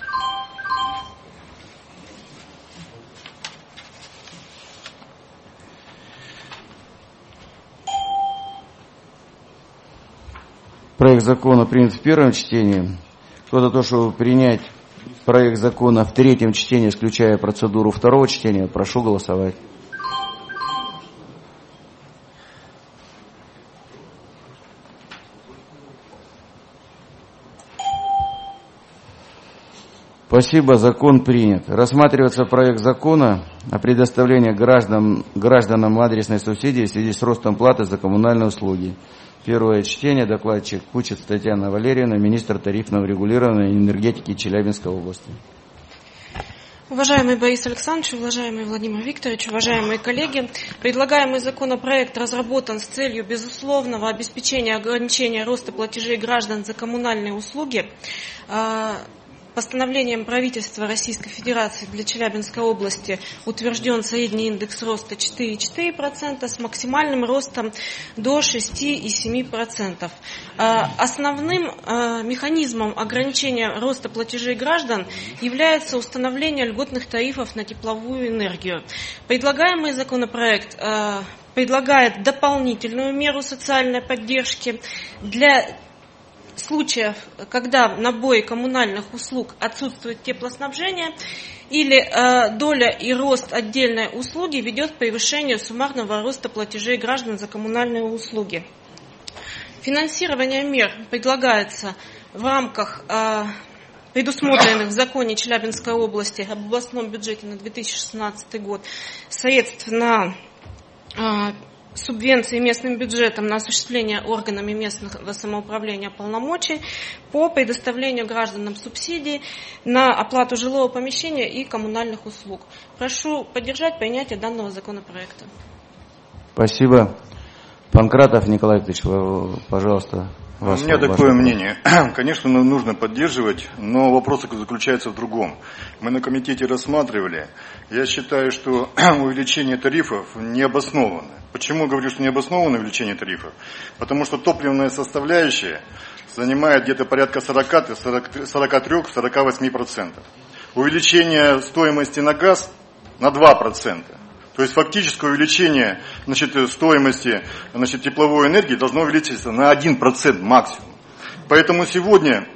Проект закона принят в первом чтении. Кто за то, чтобы принять проект закона в третьем чтении, исключая процедуру второго чтения, прошу голосовать. Спасибо, закон принят. Рассматривается проект закона о предоставлении граждан, гражданам адресной субсидии в связи с ростом платы за коммунальные услуги. Первое чтение. Докладчик Кучет Татьяна Валерьевна, министр тарифного регулирования и энергетики Челябинской области. Уважаемый Борис Александрович, уважаемый Владимир Викторович, уважаемые коллеги, предлагаемый законопроект разработан с целью безусловного обеспечения ограничения роста платежей граждан за коммунальные услуги. Постановлением правительства Российской Федерации для Челябинской области утвержден средний индекс роста четыре целых четыре десятых процента с максимальным ростом до шесть целых семь десятых процента. Основным механизмом ограничения роста платежей граждан является установление льготных тарифов на тепловую энергию. Предлагаемый законопроект предлагает дополнительную меру социальной поддержки для случаев, когда в наборе коммунальных услуг отсутствует теплоснабжение или э, доля и рост отдельной услуги ведет к превышению суммарного роста платежей граждан за коммунальные услуги. Финансирование мер предлагается в рамках э, предусмотренных в законе Челябинской области об областном бюджете на две тысячи шестнадцатый год средств на э, субвенции местным бюджетам на осуществление органами местного самоуправления полномочий по предоставлению гражданам субсидий на оплату жилого помещения и коммунальных услуг. Прошу поддержать принятие данного законопроекта. Спасибо. Панкратов Николай Викторович, пожалуйста. У меня такое мнение. Конечно, нужно поддерживать, но вопрос заключается в другом. Мы на комитете рассматривали. Я считаю, что увеличение тарифов не обосновано. Почему говорю, что не обосновано увеличение тарифов? Потому что топливная составляющая занимает где-то порядка сорок три - сорок восемь процентов. Увеличение стоимости на газ на два процента. То есть фактическое увеличение, значит, стоимости, значит, тепловой энергии должно увеличиться на один процент максимум. Поэтому сегодня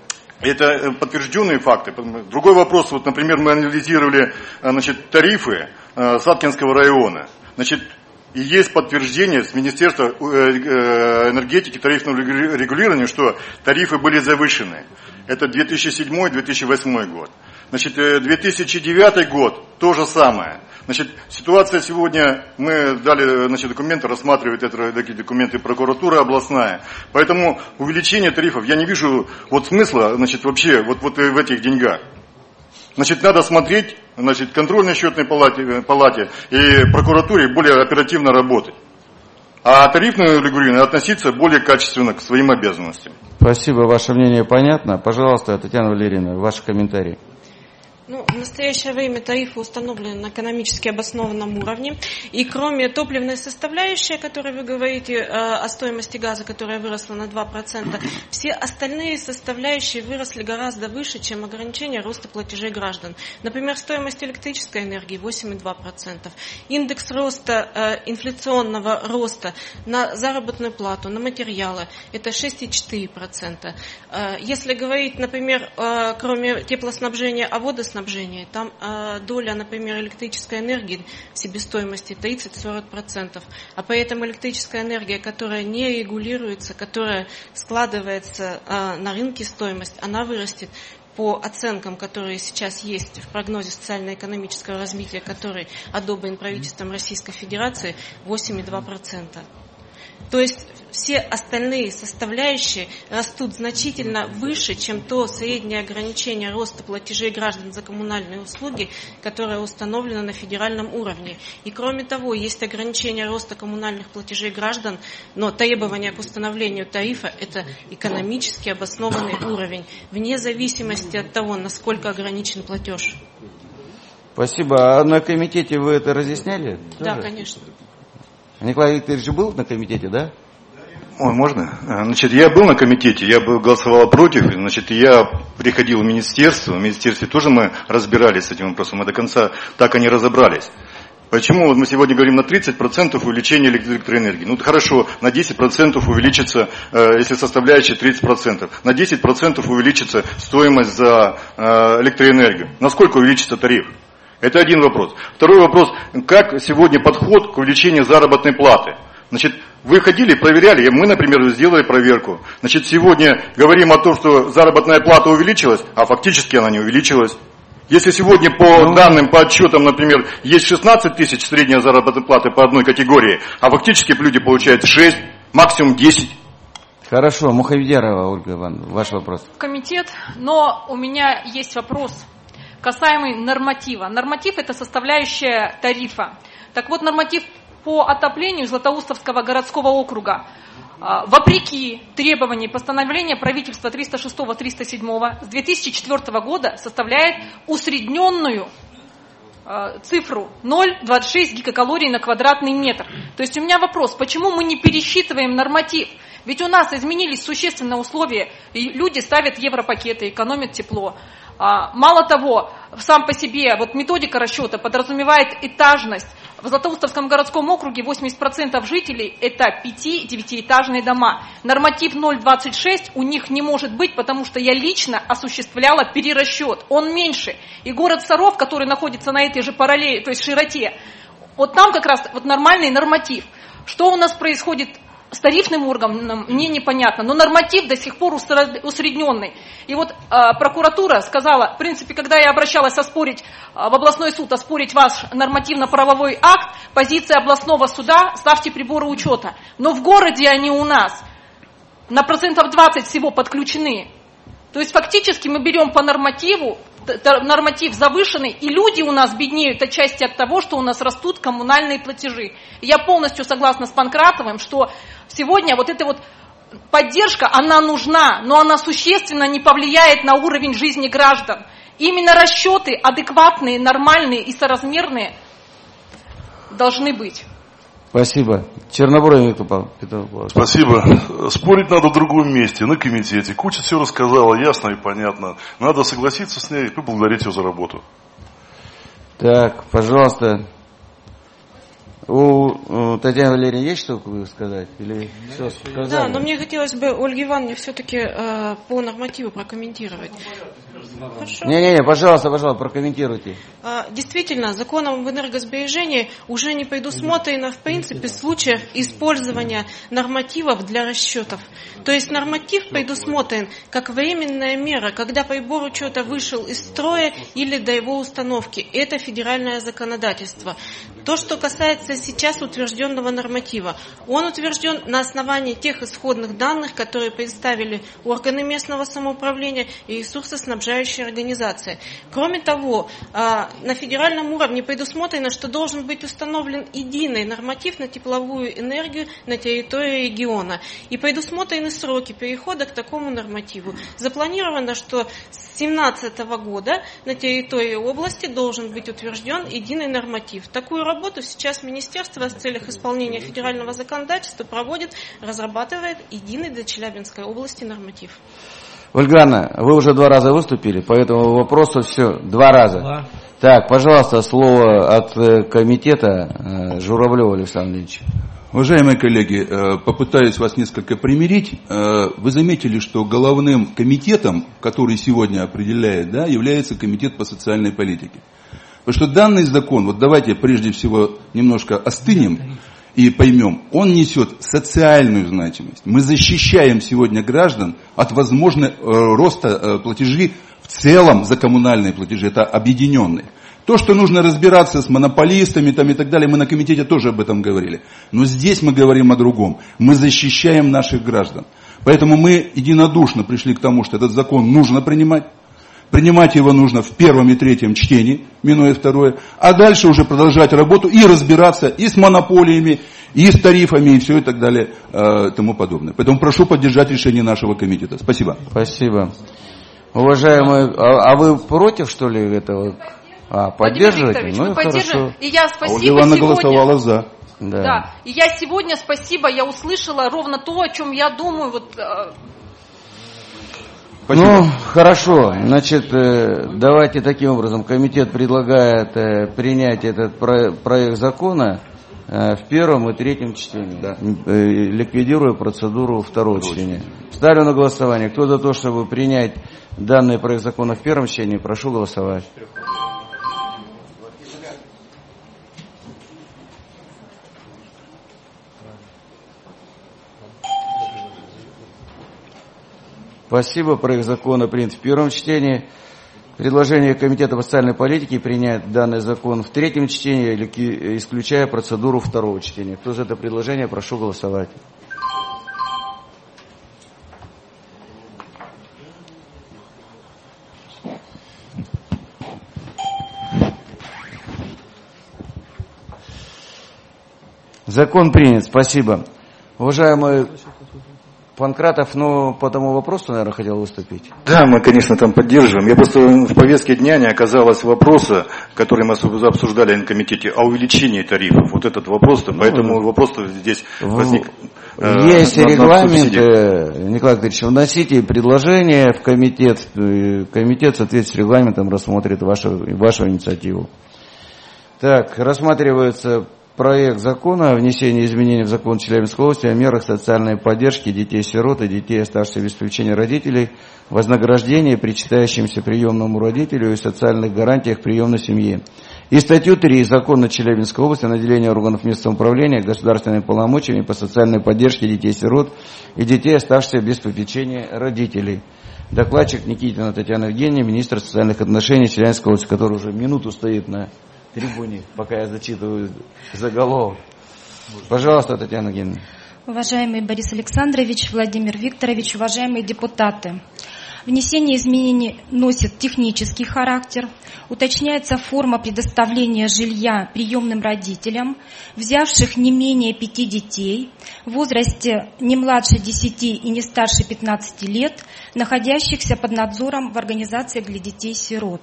это подтвержденные факты. Другой вопрос, вот, например, мы анализировали, значит, тарифы Саткинского района. Значит, и есть подтверждение с Министерства энергетики, тарифного регулирования, что тарифы были завышены. Это две тысячи седьмой - две тысячи восьмой год. Значит, две тысячи девятый год то же самое. Значит, ситуация сегодня, мы дали, значит, документы, рассматривает это, такие документы прокуратура областная. Поэтому увеличение тарифов, я не вижу вот смысла, значит, вообще вот, вот в этих деньгах. Значит, надо смотреть, значит, контрольной счетной палате, палате и прокуратуре более оперативно работать. а тарифное регулирование относиться более качественно к своим обязанностям. Спасибо, ваше мнение понятно. Пожалуйста, Татьяна Валерьевна, ваши комментарии. Ну, в настоящее время тарифы установлены на экономически обоснованном уровне. И кроме топливной составляющей, о которой вы говорите, э, о стоимости газа, которая выросла на два процента, все остальные составляющие выросли гораздо выше, чем ограничение роста платежей граждан. Например, стоимость электрической энергии восемь целых два десятых процента. Индекс роста, э, инфляционного роста на заработную плату, на материалы – это шесть целых четыре десятых процента. Э, если говорить, например, э, кроме теплоснабжения, о водоснабжении, там э, доля, например, электрической энергии в себестоимости тридцать-сорок процентов. А поэтому электрическая энергия, которая не регулируется, которая складывается э, на рынке стоимость, она вырастет по оценкам, которые сейчас есть в прогнозе социально-экономического развития, который одобрен правительством Российской Федерации, восемь целых два десятых процента. То есть все остальные составляющие растут значительно выше, чем то среднее ограничение роста платежей граждан за коммунальные услуги, которое установлено на федеральном уровне. И кроме того, есть ограничение роста коммунальных платежей граждан, но требования к установлению тарифа – это экономически обоснованный уровень, вне зависимости от того, насколько ограничен платеж. Спасибо. А на комитете вы это разъясняли? Да, тоже? конечно. Николай Викторович был на комитете, да? Ой, можно? Значит, я был на комитете, я был, голосовал против, значит, я приходил в министерство, в министерстве тоже мы разбирались с этим вопросом, мы до конца так и не разобрались. Почему вот мы сегодня говорим на тридцать процентов увеличения электроэнергии? Ну хорошо, на десять процентов увеличится, э, если составляющая тридцать процентов, на десять процентов увеличится стоимость за э, электроэнергию. Насколько увеличится тариф? Это один вопрос. Второй вопрос, как сегодня подход к увеличению заработной платы? Значит, вы ходили, проверяли, мы, например, сделали проверку. Значит, сегодня говорим о том, что заработная плата увеличилась, а фактически она не увеличилась. Если сегодня по данным, по отчетам, например, есть шестнадцать тысяч средняя заработная плата по одной категории, а фактически люди получают шесть, максимум десять. Хорошо, Мухамедьярова Ольга Ивановна, ваш вопрос. Комитет, но у меня есть вопрос, касаемый норматива. Норматив – это составляющая тарифа. Так вот, норматив по отоплению Златоустовского городского округа, вопреки требованиям постановления правительства триста шестого — триста седьмого с две тысячи четвёртого года составляет усредненную цифру ноль целых двадцать шесть гигакалорий на квадратный метр. То есть у меня вопрос, почему мы не пересчитываем норматив? Ведь у нас изменились существенно условия, и люди ставят европакеты, экономят тепло. Мало того, сам по себе вот методика расчета подразумевает этажность. В Златоустовском городском округе восемьдесят процентов жителей это пяти-девятиэтажные дома. Норматив ноль целых двадцать шесть у них не может быть, потому что я лично осуществляла перерасчет. Он меньше. И город Саров, который находится на этой же параллели, то есть широте, вот там как раз вот нормальный норматив. Что у нас происходит с тарифным органом, мне непонятно, но норматив до сих пор усредненный. И вот э, прокуратура сказала, в принципе, когда я обращалась оспорить э, в областной суд, оспорить ваш нормативно-правовой акт, позиция областного суда, ставьте приборы учета. Но в городе они у нас на процентов двадцать всего подключены. То есть фактически мы берем по нормативу, норматив завышенный, и люди у нас беднеют отчасти от того, что у нас растут коммунальные платежи. И я полностью согласна с Панкратовым, что сегодня вот эта вот поддержка, она нужна, но она существенно не повлияет на уровень жизни граждан. Именно расчеты адекватные, нормальные и соразмерные должны быть. Спасибо. Чернобровин Петр Павлович. Спасибо. Спорить надо в другом месте, на комитете. Куча все рассказала, ясно и понятно. Надо согласиться с ней и поблагодарить ее за работу. Так, пожалуйста. У, у Татьяны Валерьевны есть что сказать? Или все сказали? Да, но мне хотелось бы Ольге Ивановне все-таки э, по нормативу прокомментировать. Не-не-не, пожалуйста, пожалуйста, прокомментируйте. Действительно, законом об энергосбережении уже не предусмотрено, в принципе, случаев использования нормативов для расчетов. То есть норматив предусмотрен как временная мера, когда прибор учета вышел из строя или до его установки. Это федеральное законодательство. То, что касается сейчас утвержденного норматива, он утвержден на основании тех исходных данных, которые представили органы местного самоуправления и ресурсоснабжающие организации. Кроме того, на федеральном уровне предусмотрено, что должен быть установлен единый норматив на тепловую энергию на территории региона. И предусмотрены сроки перехода к такому нормативу. Запланировано, что с две тысячи семнадцатого года на территории области должен быть утвержден единый норматив. Такую работу сейчас Министерство в целях исполнения федерального законодательства проводит, разрабатывает единый для Челябинской области норматив. Ольга Анна, вы уже два раза выступили, поэтому вопросу все, два раза. Да. Так, пожалуйста, слово от комитета Журавлева Александра Ильича. Уважаемые коллеги, попытаюсь вас несколько примирить. Вы заметили, что головным комитетом, который сегодня определяет, да, является комитет по социальной политике. Потому что данный закон, вот давайте прежде всего немножко остынем и поймем, он несет социальную значимость. Мы защищаем сегодня граждан от возможного роста платежей в целом за коммунальные платежи, это объединенные. То, что нужно разбираться с монополистами там, и так далее, мы на комитете тоже об этом говорили. Но здесь мы говорим о другом. Мы защищаем наших граждан. Поэтому мы единодушно пришли к тому, что этот закон нужно принимать. Принимать его нужно в первом и третьем чтении, минуя второе. А дальше уже продолжать работу и разбираться и с монополиями, и с тарифами, и все и так далее, и тому подобное. Поэтому прошу поддержать решение нашего комитета. Спасибо. Спасибо. Уважаемые, а, а вы против, что ли, этого? А, поддерживаете? Ну, хорошо. И я спасибо а Ольга Ивановна сегодня... голосовала за. Да. да. И я сегодня, спасибо, я услышала ровно то, о чем я думаю. Вот, Спасибо. Ну, хорошо. Значит, давайте таким образом. Комитет предлагает принять этот проект закона в первом и третьем чтении, да. Ликвидируя процедуру второго чтения. Ставлю на голосование. Кто за то, чтобы принять данный проект закона в первом чтении, прошу голосовать. Спасибо. Проект закона принят в первом чтении. Предложение Комитета по социальной политике принять данный закон в третьем чтении, исключая процедуру второго чтения. Кто за это предложение, прошу голосовать. Закон принят. Спасибо. Уважаемые... Панкратов, ну, по тому вопросу, наверное, хотел выступить. Да, мы, конечно, там поддерживаем. Я просто в повестке дня не оказалось вопроса, который мы обсуждали на комитете, о увеличении тарифов. Вот этот вопрос-то, ну, поэтому вопрос-то здесь возник. Есть э, регламент, э, Николай Викторович, вносите предложение в комитет. Комитет в соответствии с регламентом рассмотрит вашу, вашу инициативу. Так, рассматривается... Проект закона о внесении изменений в закон Челябинской области о мерах социальной поддержки детей-сирот и детей, оставшихся без попечения родителей, вознаграждении, причитающимся приемному родителю и социальных гарантиях приемной семьи. И статью три закона Челябинской области о наделении органов местного самоуправления государственными полномочиями по социальной поддержке детей-сирот и детей, оставшихся без попечения родителей. Докладчик Никитина Татьяна Евгеньевна, министр социальных отношений Челябинской области, который уже минуту стоит на трибуне, пока я зачитываю заголовок. Пожалуйста, Татьяна Евгеньевна. Уважаемый Борис Александрович, Владимир Викторович, уважаемые депутаты. Внесение изменений носит технический характер. Уточняется форма предоставления жилья приемным родителям, взявших не менее пяти детей, в возрасте не младше десяти и не старше пятнадцати лет, находящихся под надзором в организациях для детей-сирот.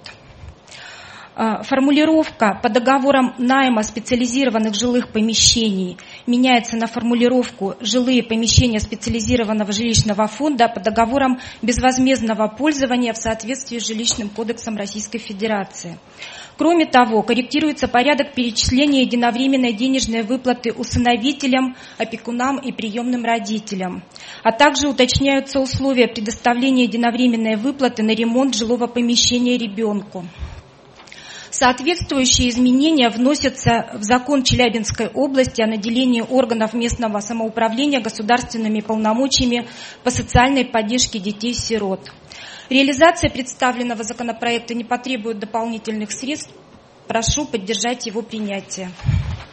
Формулировка по договорам найма специализированных жилых помещений меняется на формулировку «жилые помещения специализированного жилищного фонда по договорам безвозмездного пользования в соответствии с Жилищным кодексом Российской Федерации». Кроме того, корректируется порядок перечисления единовременной денежной выплаты усыновителям, опекунам и приемным родителям, а также уточняются условия предоставления единовременной выплаты на ремонт жилого помещения ребенку. Соответствующие изменения вносятся в закон Челябинской области о наделении органов местного самоуправления государственными полномочиями по социальной поддержке детей-сирот. Реализация представленного законопроекта не потребует дополнительных средств. Прошу поддержать его принятие.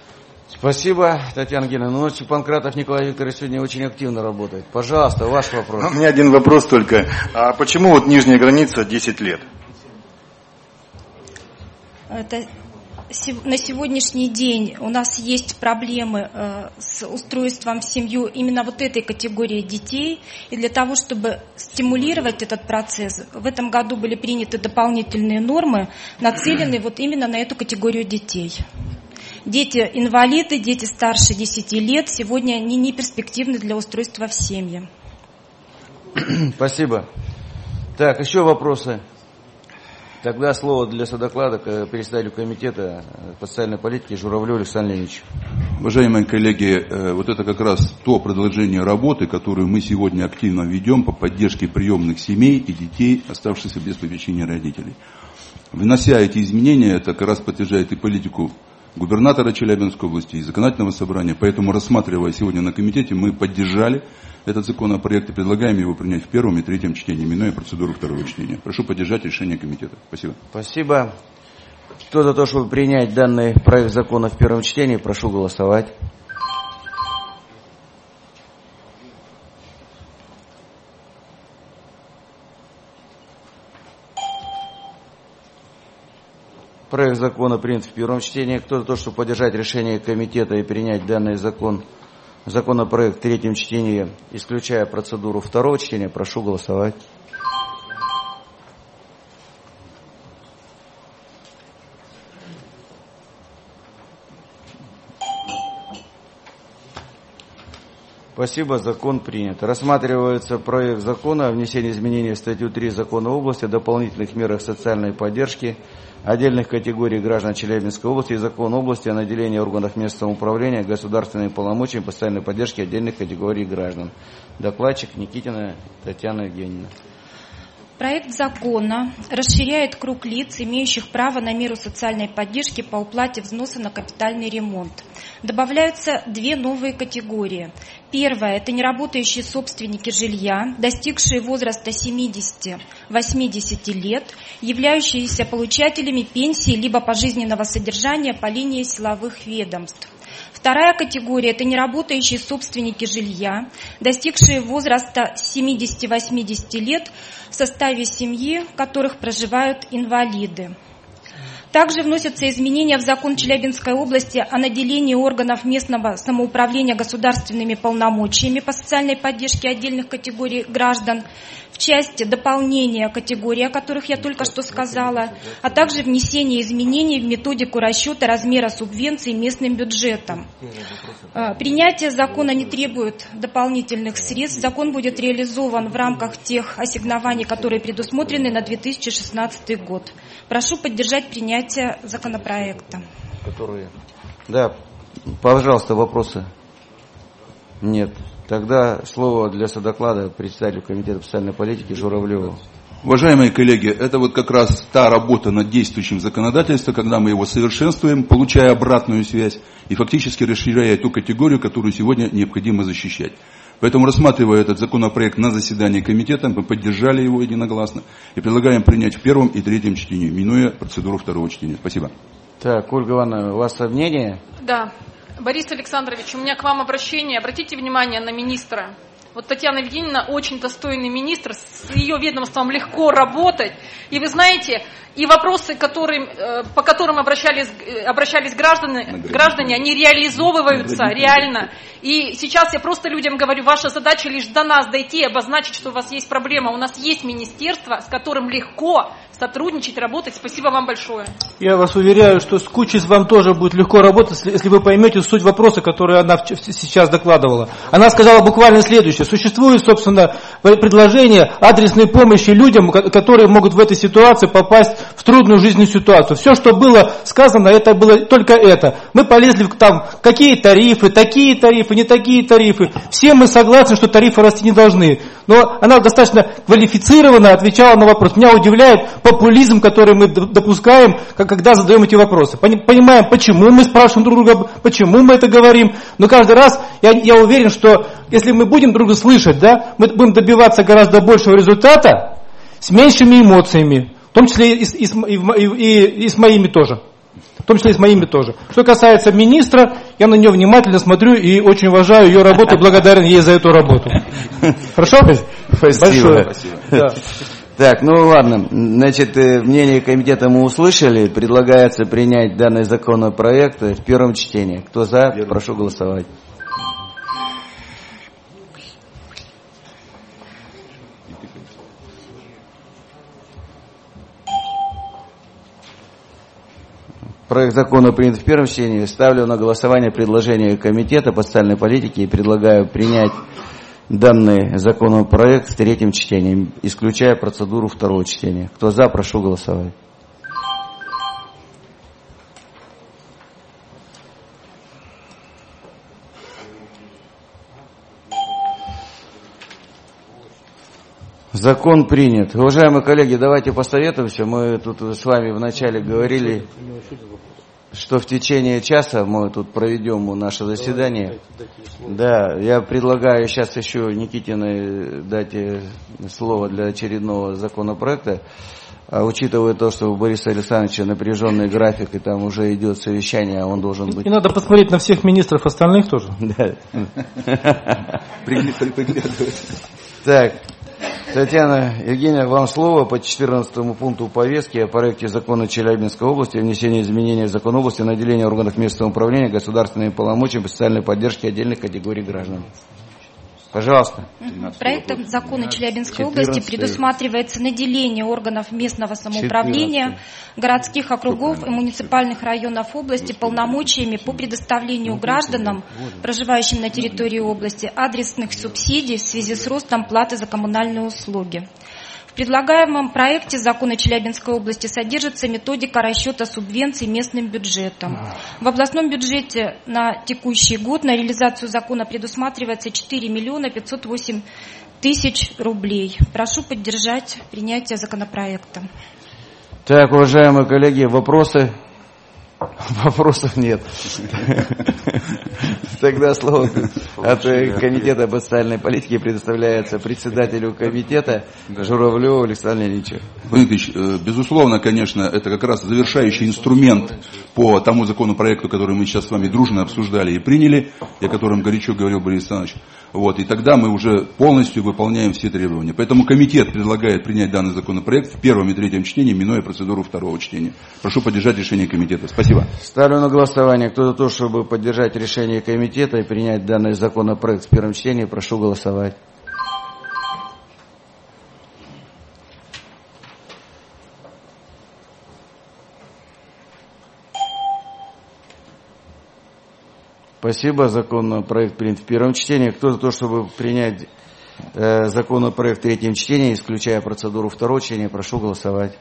Спасибо, Татьяна Геннадьевна. Ну, Степан Кратов Николай Викторович сегодня очень активно работает. Пожалуйста, ваш вопрос. У меня один вопрос только. А почему вот нижняя граница десять лет? Это на сегодняшний день у нас есть проблемы с устройством в семью именно вот этой категории детей. И для того, чтобы стимулировать этот процесс, в этом году были приняты дополнительные нормы, нацеленные вот именно на эту категорию детей. Дети-инвалиды, дети старше десяти лет сегодня не, не перспективны для устройства в семье. Спасибо. Так, еще вопросы? Тогда слово для содоклада к председателю комитета по социальной политике Журавлеву Александру Леонидовичу. Уважаемые коллеги, вот это как раз то продолжение работы, которую мы сегодня активно ведем по поддержке приемных семей и детей, оставшихся без попечения родителей. Внося эти изменения, это как раз подтверждает и политику губернатора Челябинской области и законодательного собрания. Поэтому, рассматривая сегодня на комитете, мы поддержали этот законопроект и предлагаем его принять в первом и третьем чтении, минуя процедуру второго чтения. Прошу поддержать решение комитета. Спасибо. Спасибо. Кто за то, чтобы принять данный проект закона в первом чтении, прошу голосовать. Проект закона принят в первом чтении. Кто за то, чтобы поддержать решение комитета и принять данный закон, законопроект в третьем чтении, исключая процедуру второго чтения, прошу голосовать. Спасибо, закон принят. Рассматривается проект закона о внесении изменений в статью три Закона области о дополнительных мерах социальной поддержки отдельных категорий граждан Челябинской области и Закон области о наделении органов местного самоуправления государственными полномочиями по социальной поддержке отдельных категорий граждан. Докладчик Никитина Татьяна Евгеньевна. Проект закона расширяет круг лиц, имеющих право на меру социальной поддержки по уплате взноса на капитальный ремонт. Добавляются две новые категории. Первая – это неработающие собственники жилья, достигшие возраста семидесяти-восьмидесяти лет, являющиеся получателями пенсии либо пожизненного содержания по линии силовых ведомств. Вторая категория – это неработающие собственники жилья, достигшие возраста семидесяти-восьмидесяти лет в составе семьи, в которых проживают инвалиды. Также вносятся изменения в закон Челябинской области о наделении органов местного самоуправления государственными полномочиями по социальной поддержке отдельных категорий граждан в части дополнения категорий, о которых я только что сказала, а также внесение изменений в методику расчета размера субвенций местным бюджетам. Принятие закона не требует дополнительных средств. Закон будет реализован в рамках тех ассигнований, которые предусмотрены на две тысячи шестнадцатый год. Прошу поддержать принятие законопроекта. Которые... Да, пожалуйста, вопросы? Нет. Тогда слово для содоклада председателю комитета по социальной политике Журавлеву. Уважаемые коллеги, это вот как раз та работа над действующим законодательством, когда мы его совершенствуем, получая обратную связь и фактически расширяя ту категорию, которую сегодня необходимо защищать. Поэтому, рассматривая этот законопроект на заседании комитета, мы поддержали его единогласно и предлагаем принять в первом и третьем чтении, минуя процедуру второго чтения. Спасибо. Так, Ольга Ивановна, у вас мнение? Да. Борис Александрович, у меня к вам обращение. Обратите внимание на министра. Вот Татьяна Евгеньевна очень достойный министр, с ее ведомством легко работать. И вы знаете, и вопросы, которые, по которым обращались, обращались граждане, граждане, они реализовываются реально. И сейчас я просто людям говорю, ваша задача лишь до нас дойти и обозначить, что у вас есть проблема. У нас есть министерство, с которым легко сотрудничать, работать. Спасибо вам большое. Я вас уверяю, что с Кучей вам тоже будет легко работать, если вы поймете суть вопроса, который она сейчас докладывала. Она сказала буквально следующее. Существует, собственно, предложение адресной помощи людям, которые могут в этой ситуации попасть в трудную жизненную ситуацию. Все, что было сказано, это было только это. Мы полезли там, какие тарифы, такие тарифы, не такие тарифы. Все мы согласны, что тарифы расти не должны. Но она достаточно квалифицированно отвечала на вопрос. Меня удивляет популизм, который мы допускаем, когда задаем эти вопросы. Понимаем, почему мы спрашиваем друг друга, почему мы это говорим. Но каждый раз я, я уверен, что если мы будем друг друга слышать, да, мы будем добиваться гораздо большего результата с меньшими эмоциями. В том числе и, и, и, и, и с моими тоже. В том числе и с моими тоже. Что касается министра, я на нее внимательно смотрю и очень уважаю ее работу, благодарен ей за эту работу. Хорошо? Спасибо. Большое. Да. Так, ну ладно, значит, мнение комитета мы услышали. Предлагается принять данный законопроект в первом чтении. Кто за, прошу голосовать. Проект закона принят в первом чтении. Ставлю на голосование предложение комитета по социальной политике и предлагаю принять данный законопроект в третьем чтении, исключая процедуру второго чтения. Кто за, прошу голосовать. Закон принят. Уважаемые коллеги, давайте посоветуемся. Мы тут с вами вначале говорили, что в течение часа мы тут проведем наше заседание. Да, я предлагаю сейчас еще Никитиной дать слово для очередного законопроекта. А учитывая то, что у Бориса Александровича напряженный график, и там уже идет совещание, а он должен быть... И надо посмотреть на всех министров остальных тоже. Да. Так. Татьяна Евгеньевна, вам слово по четырнадцатому пункту повестки о проекте закона Челябинской области о внесении изменений в закон области на наделение органов местного управления государственными полномочиями по социальной поддержке отдельных категорий граждан. Пожалуйста. Проектом закона Челябинской области предусматривается наделение органов местного самоуправления, городских округов и муниципальных районов области полномочиями по предоставлению гражданам, проживающим на территории области, адресных субсидий в связи с ростом платы за коммунальные услуги. В предлагаемом проекте закона Челябинской области содержится методика расчета субвенций местным бюджетом. В областном бюджете на текущий год на реализацию закона предусматривается четыре миллиона пятьсот восемь тысяч рублей. Прошу поддержать принятие законопроекта. Так, уважаемые коллеги, вопросы? Вопросов нет. Тогда слово от Комитета по социальной политике предоставляется председателю комитета Журавлеву Александру Леонидовичу. Владимир Ильич, безусловно, конечно, это как раз завершающий инструмент по тому законопроекту, который мы сейчас с вами дружно обсуждали и приняли, и о котором горячо говорил Борис Александрович. Вот, и тогда мы уже полностью выполняем все требования. Поэтому комитет предлагает принять данный законопроект в первом и третьем чтении, минуя процедуру второго чтения. Прошу поддержать решение комитета. Спасибо. Ставлю на голосование. Кто за то, чтобы поддержать решение комитета и принять данный законопроект в первом чтении, прошу голосовать. Спасибо. Законопроект принят в первом чтении. Кто за то, чтобы принять э, законопроект в третьем чтении, исключая процедуру второго чтения, прошу голосовать.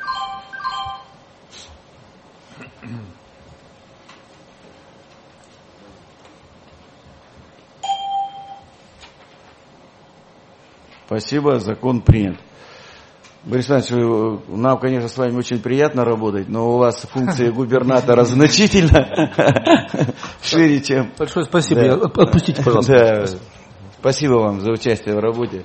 Спасибо. Закон принят. Борис Александрович, нам, конечно, с вами очень приятно работать, но у вас функции губернатора значительно шире, чем... Большое спасибо. Да. Отпустите, пожалуйста. Да. Спасибо вам за участие в работе.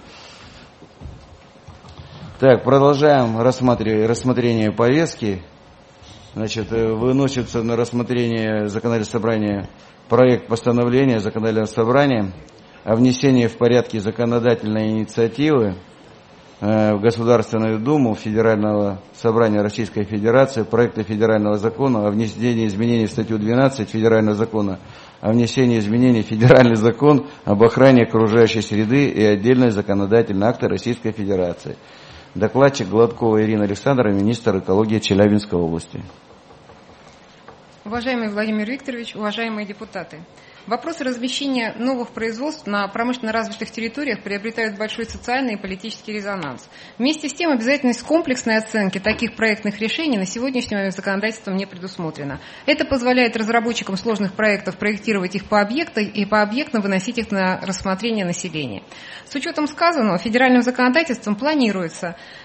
Так, продолжаем рассматривание, рассмотрение повестки. Значит, выносится на рассмотрение законодательного собрания проект постановления законодательного собрания о внесении в порядке законодательной инициативы в Государственную Думу Федерального собрания Российской Федерации проекта федерального закона о внесении изменений в статью двенадцать Федерального закона о внесении изменений в Федеральный закон об охране окружающей среды и отдельные законодательные акты Российской Федерации. Докладчик Гладкова Ирина Александровна, министр экологии Челябинской области. Уважаемый Владимир Викторович, уважаемые депутаты. Вопросы размещения новых производств на промышленно развитых территориях приобретают большой социальный и политический резонанс. Вместе с тем, обязательность комплексной оценки таких проектных решений на сегодняшний момент законодательством не предусмотрена. Это позволяет разработчикам сложных проектов проектировать их по объектам и по объектам выносить их на рассмотрение населения. С учетом сказанного, федеральным законодательством планируется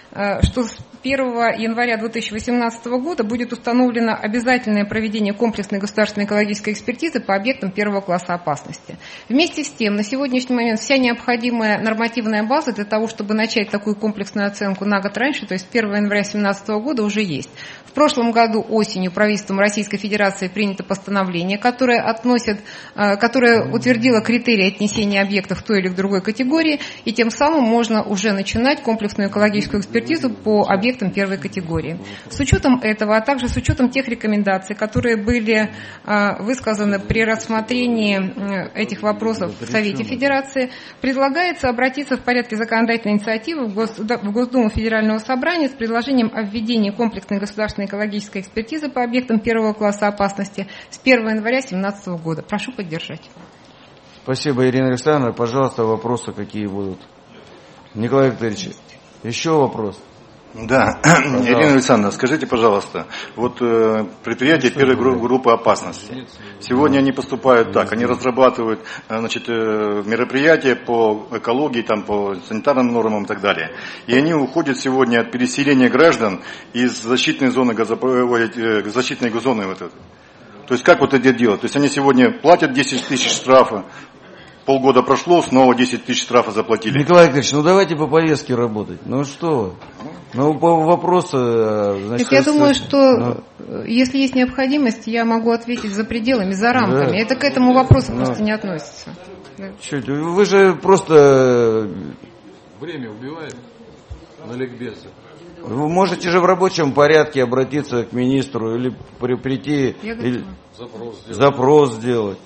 что с первого января две тысячи восемнадцатого года будет установлено обязательное проведение комплексной государственной экологической экспертизы по объектам первого класса опасности. Вместе с тем, на сегодняшний момент вся необходимая нормативная база для того, чтобы начать такую комплексную оценку на год раньше, то есть первого января две тысячи семнадцатого года, уже есть. В прошлом году осенью правительством Российской Федерации принято постановление, которое, относит, которое утвердило критерии отнесения объектов к той или к другой категории, и тем самым можно уже начинать комплексную экологическую экспертизу по объектам первой категории. С учетом этого, а также с учетом тех рекомендаций, которые были высказаны при рассмотрении этих вопросов в Совете Федерации, предлагается обратиться в порядке законодательной инициативы в Госдуму Федерального собрания с предложением о введении комплексной государственной экологической экспертизы по объектам первого класса опасности с первого января две тысячи семнадцатого года. Прошу поддержать. Спасибо, Ирина Александровна. Пожалуйста, вопросы какие будут? Николай Викторович, еще вопрос? Да, пожалуйста. Ирина Александровна, скажите, пожалуйста, вот э, предприятия первой группы, группы опасности, сегодня они поступают так, они разрабатывают значит, э, мероприятия по экологии, там, по санитарным нормам и так далее, и они уходят сегодня от переселения граждан из защитной зоны, газопровода, э, защитной зоны вот этой. То есть как вот это делать? То есть они сегодня платят десять тысяч штрафа, полгода прошло, снова десять тысяч штрафа заплатили. Николай Викторович, ну давайте по повестке работать. Ну что? Ну по вопросу... Значит, я думаю, что ну... если есть необходимость, я могу ответить за пределами, за рамками. Да. Это к этому вопросу ну... просто не относится. Да. Чуть, вы же просто... Время убивает на ликбезе. Вы можете же в рабочем порядке обратиться к министру или при, прийти... Или... Запрос сделать. Запрос сделать.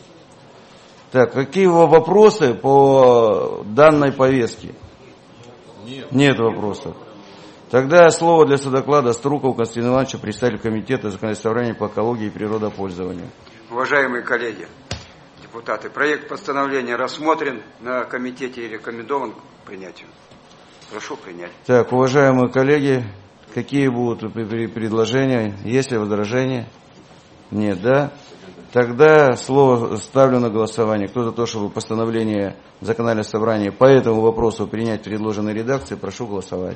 Так, какие вопросы по данной повестке? Нет. Нет вопросов. Тогда слово для содоклада Струков Константин Иванович, представитель комитета законодательного собрания по экологии и природопользованию. Уважаемые коллеги, депутаты, проект постановления рассмотрен на комитете и рекомендован к принятию. Прошу принять. Так, уважаемые коллеги, какие будут предложения? Есть ли возражения? Нет, да? Тогда слово ставлю на голосование. Кто за то, чтобы постановление законодательного собрания по этому вопросу принять в предложенной редакции, прошу голосовать.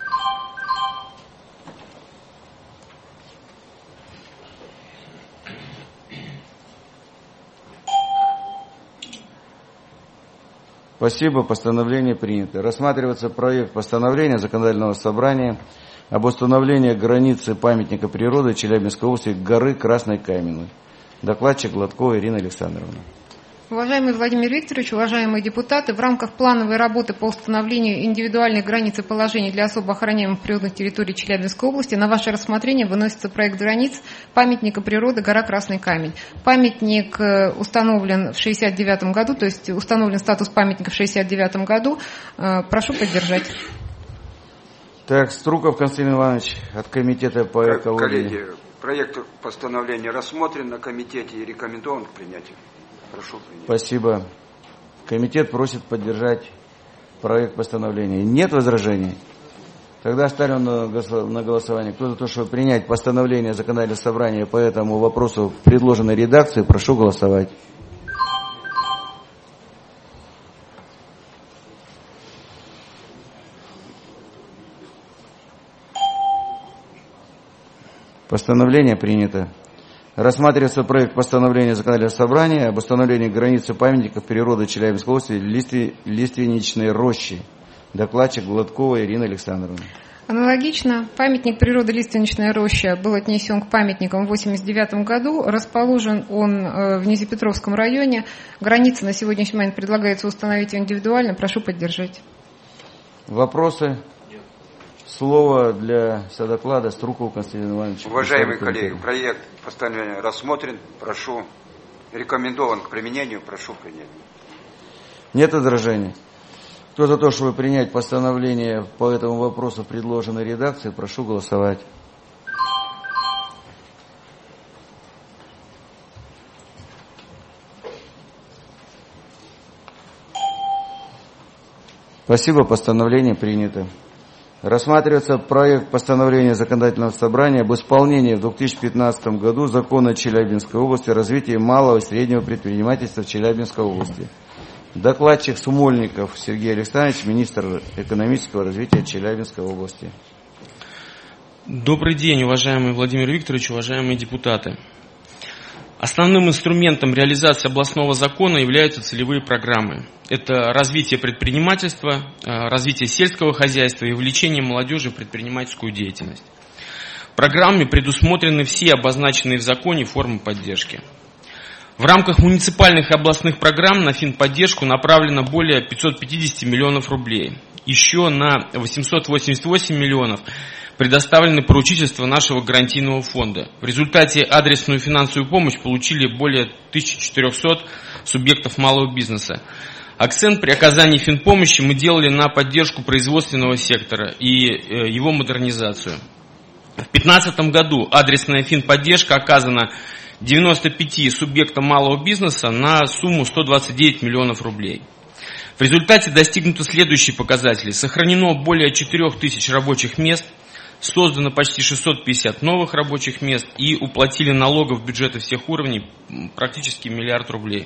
Спасибо, постановление принято. Рассматривается проект постановления законодательного собрания об установлении границы памятника природы Челябинской области горы Красной Каменной. Докладчик Гладкова Ирина Александровна. Уважаемый Владимир Викторович, уважаемые депутаты, в рамках плановой работы по установлению индивидуальной границы положений для особо охраняемых природных территорий Челябинской области на ваше рассмотрение выносится проект границ памятника природы гора Красный Камень. Памятник установлен в шестьдесят девятом году, то есть установлен статус памятника в шестьдесят девятом году. Прошу поддержать. Так, Струков Константин Иванович от комитета по экологии. Коллеги, проект постановления рассмотрен на комитете и рекомендован к принятию. Прошу принять. Спасибо. Комитет просит поддержать проект постановления. Нет возражений? Тогда ставим на голосование. Кто за то, чтобы принять постановление законодательного собрания по этому вопросу в предложенной редакции, прошу голосовать. Постановление принято. Рассматривается проект постановления законодательного собрания об установлении границы памятников природы Челябинской области листви, лиственничной рощи. Докладчик Гладкова Ирина Александровна. Аналогично, памятник природы лиственничная роща был отнесен к памятникам в восемьдесят девятом году. Расположен он в Нязепетровском районе. Границы на сегодняшний момент предлагается установить индивидуально. Прошу поддержать. Вопросы? Слово для содоклада Струкова Константина Ивановича. Уважаемые коллеги, проект постановления рассмотрен. Прошу, рекомендован к применению. Прошу принять. Нет возражений? Кто за то, чтобы принять постановление по этому вопросу в предложенной редакции, прошу голосовать. Спасибо, постановление принято. Рассматривается проект постановления законодательного собрания об исполнении в две тысячи пятнадцатом году закона Челябинской области о развитии малого и среднего предпринимательства в Челябинской области. Докладчик Смольников Сергей Александрович, министр экономического развития Челябинской области. Добрый день, уважаемый Владимир Викторович, уважаемые депутаты. Основным инструментом реализации областного закона являются целевые программы. Это развитие предпринимательства, развитие сельского хозяйства и увлечение молодежи в предпринимательскую деятельность. В программе предусмотрены все обозначенные в законе формы поддержки. В рамках муниципальных и областных программ на финподдержку направлено более пятьсот пятьдесят миллионов рублей. Еще на восемьсот восемьдесят восемь миллионов предоставлены поручительства нашего гарантийного фонда. В результате адресную финансовую помощь получили более тысячи четырехсот субъектов малого бизнеса. Акцент при оказании финпомощи мы делали на поддержку производственного сектора и его модернизацию. В две тысячи пятнадцатом году адресная финподдержка оказана девяноста пяти субъектам малого бизнеса на сумму сто двадцать девять миллионов рублей. В результате достигнуты следующие показатели. Сохранено более четырёх тысяч рабочих мест, создано почти шестьсот пятьдесят новых рабочих мест и уплатили налогов в бюджеты всех уровней практически миллиард рублей.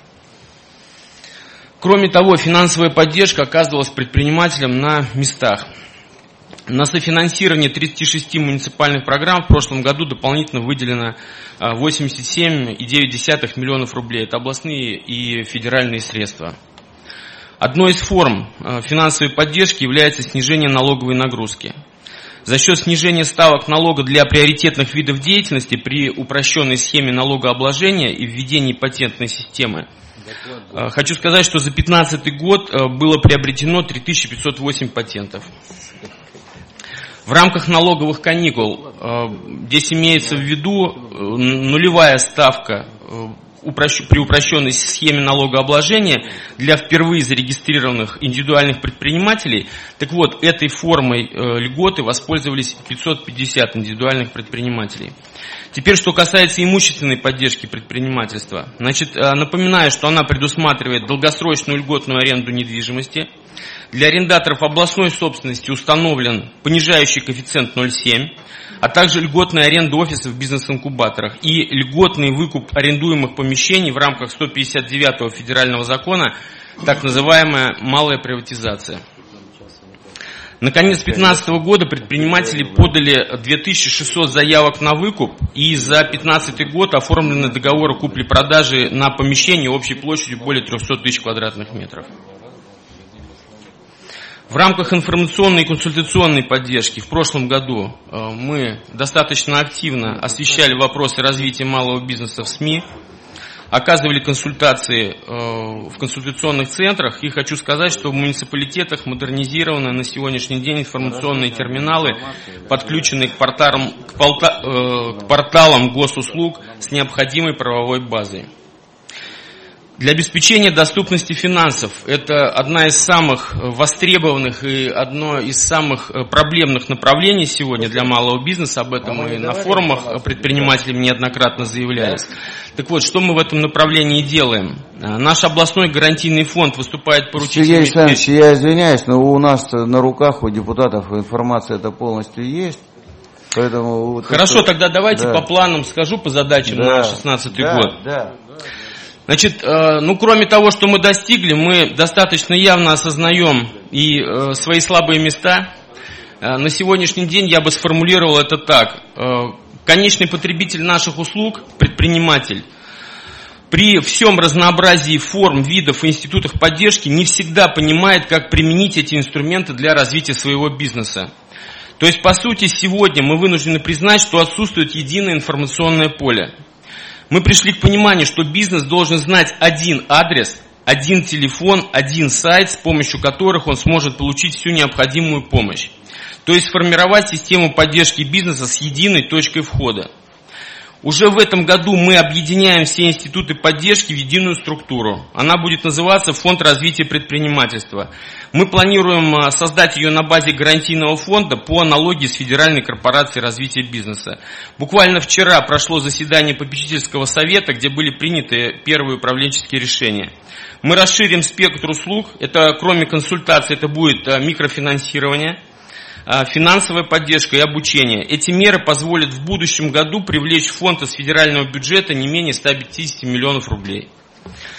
Кроме того, финансовая поддержка оказывалась предпринимателям на местах. На софинансирование тридцати шести муниципальных программ в прошлом году дополнительно выделено восемьдесят семь целых девять десятых миллионов рублей. Это областные и федеральные средства. Одной из форм финансовой поддержки является снижение налоговой нагрузки. За счет снижения ставок налога для приоритетных видов деятельности при упрощенной схеме налогообложения и введении патентной системы, хочу сказать, что за две тысячи пятнадцатый год было приобретено три тысячи пятьсот восемь патентов. В рамках налоговых каникул здесь имеется в виду нулевая ставка при упрощенной схеме налогообложения для впервые зарегистрированных индивидуальных предпринимателей. Так вот, этой формой льготы воспользовались пятьсот пятьдесят индивидуальных предпринимателей. Теперь, что касается имущественной поддержки предпринимательства. Значит, напоминаю, что она предусматривает долгосрочную льготную аренду недвижимости. Для арендаторов областной собственности установлен понижающий коэффициент ноль целых семь десятых, а также льготная аренда офисов в бизнес-инкубаторах и льготный выкуп арендуемых помещений в рамках сто пятьдесят девятого федерального закона, так называемая малая приватизация. Наконец, с две тысячи пятнадцатого года предприниматели подали две тысячи шестьсот заявок на выкуп, и за две тысячи пятнадцатый год оформлены договоры купли-продажи на помещение общей площадью более трехсот тысяч квадратных метров. В рамках информационной и консультационной поддержки в прошлом году мы достаточно активно освещали вопросы развития малого бизнеса в СМИ, оказывали консультации в консультационных центрах, и хочу сказать, что в муниципалитетах модернизированы на сегодняшний день информационные терминалы, подключенные к порталам, к полта, к порталам госуслуг с необходимой правовой базой. Для обеспечения доступности финансов это одна из самых востребованных и одно из самых проблемных направлений сегодня для малого бизнеса. Об этом мы на форумах предпринимателям неоднократно заявлялись. Так вот, что мы в этом направлении делаем? Наш областной гарантийный фонд выступает поручителем. Сергей Александрович, я извиняюсь, но у нас на руках, у депутатов информация это полностью есть. Поэтому вот Хорошо, это... тогда давайте да. по планам скажу, по задачам да. на шестнадцатый да, год. Да. Значит, ну кроме того, что мы достигли, мы достаточно явно осознаем и свои слабые места. На сегодняшний день я бы сформулировал это так. Конечный потребитель наших услуг, предприниматель, при всем разнообразии форм, видов и институтах поддержки не всегда понимает, как применить эти инструменты для развития своего бизнеса. То есть, по сути, сегодня мы вынуждены признать, что отсутствует единое информационное поле. Мы пришли к пониманию, что бизнес должен знать один адрес, один телефон, один сайт, с помощью которых он сможет получить всю необходимую помощь. То есть сформировать систему поддержки бизнеса с единой точкой входа. Уже в этом году мы объединяем все институты поддержки в единую структуру. Она будет называться Фонд развития предпринимательства. Мы планируем создать ее на базе гарантийного фонда по аналогии с Федеральной корпорацией развития бизнеса. Буквально вчера прошло заседание попечительского совета, где были приняты первые управленческие решения. Мы расширим спектр услуг. Это, кроме консультаций, это будет микрофинансирование, финансовая поддержка и обучение. Эти меры позволят в будущем году привлечь в фонд из федерального бюджета не менее ста пятидесяти миллионов рублей.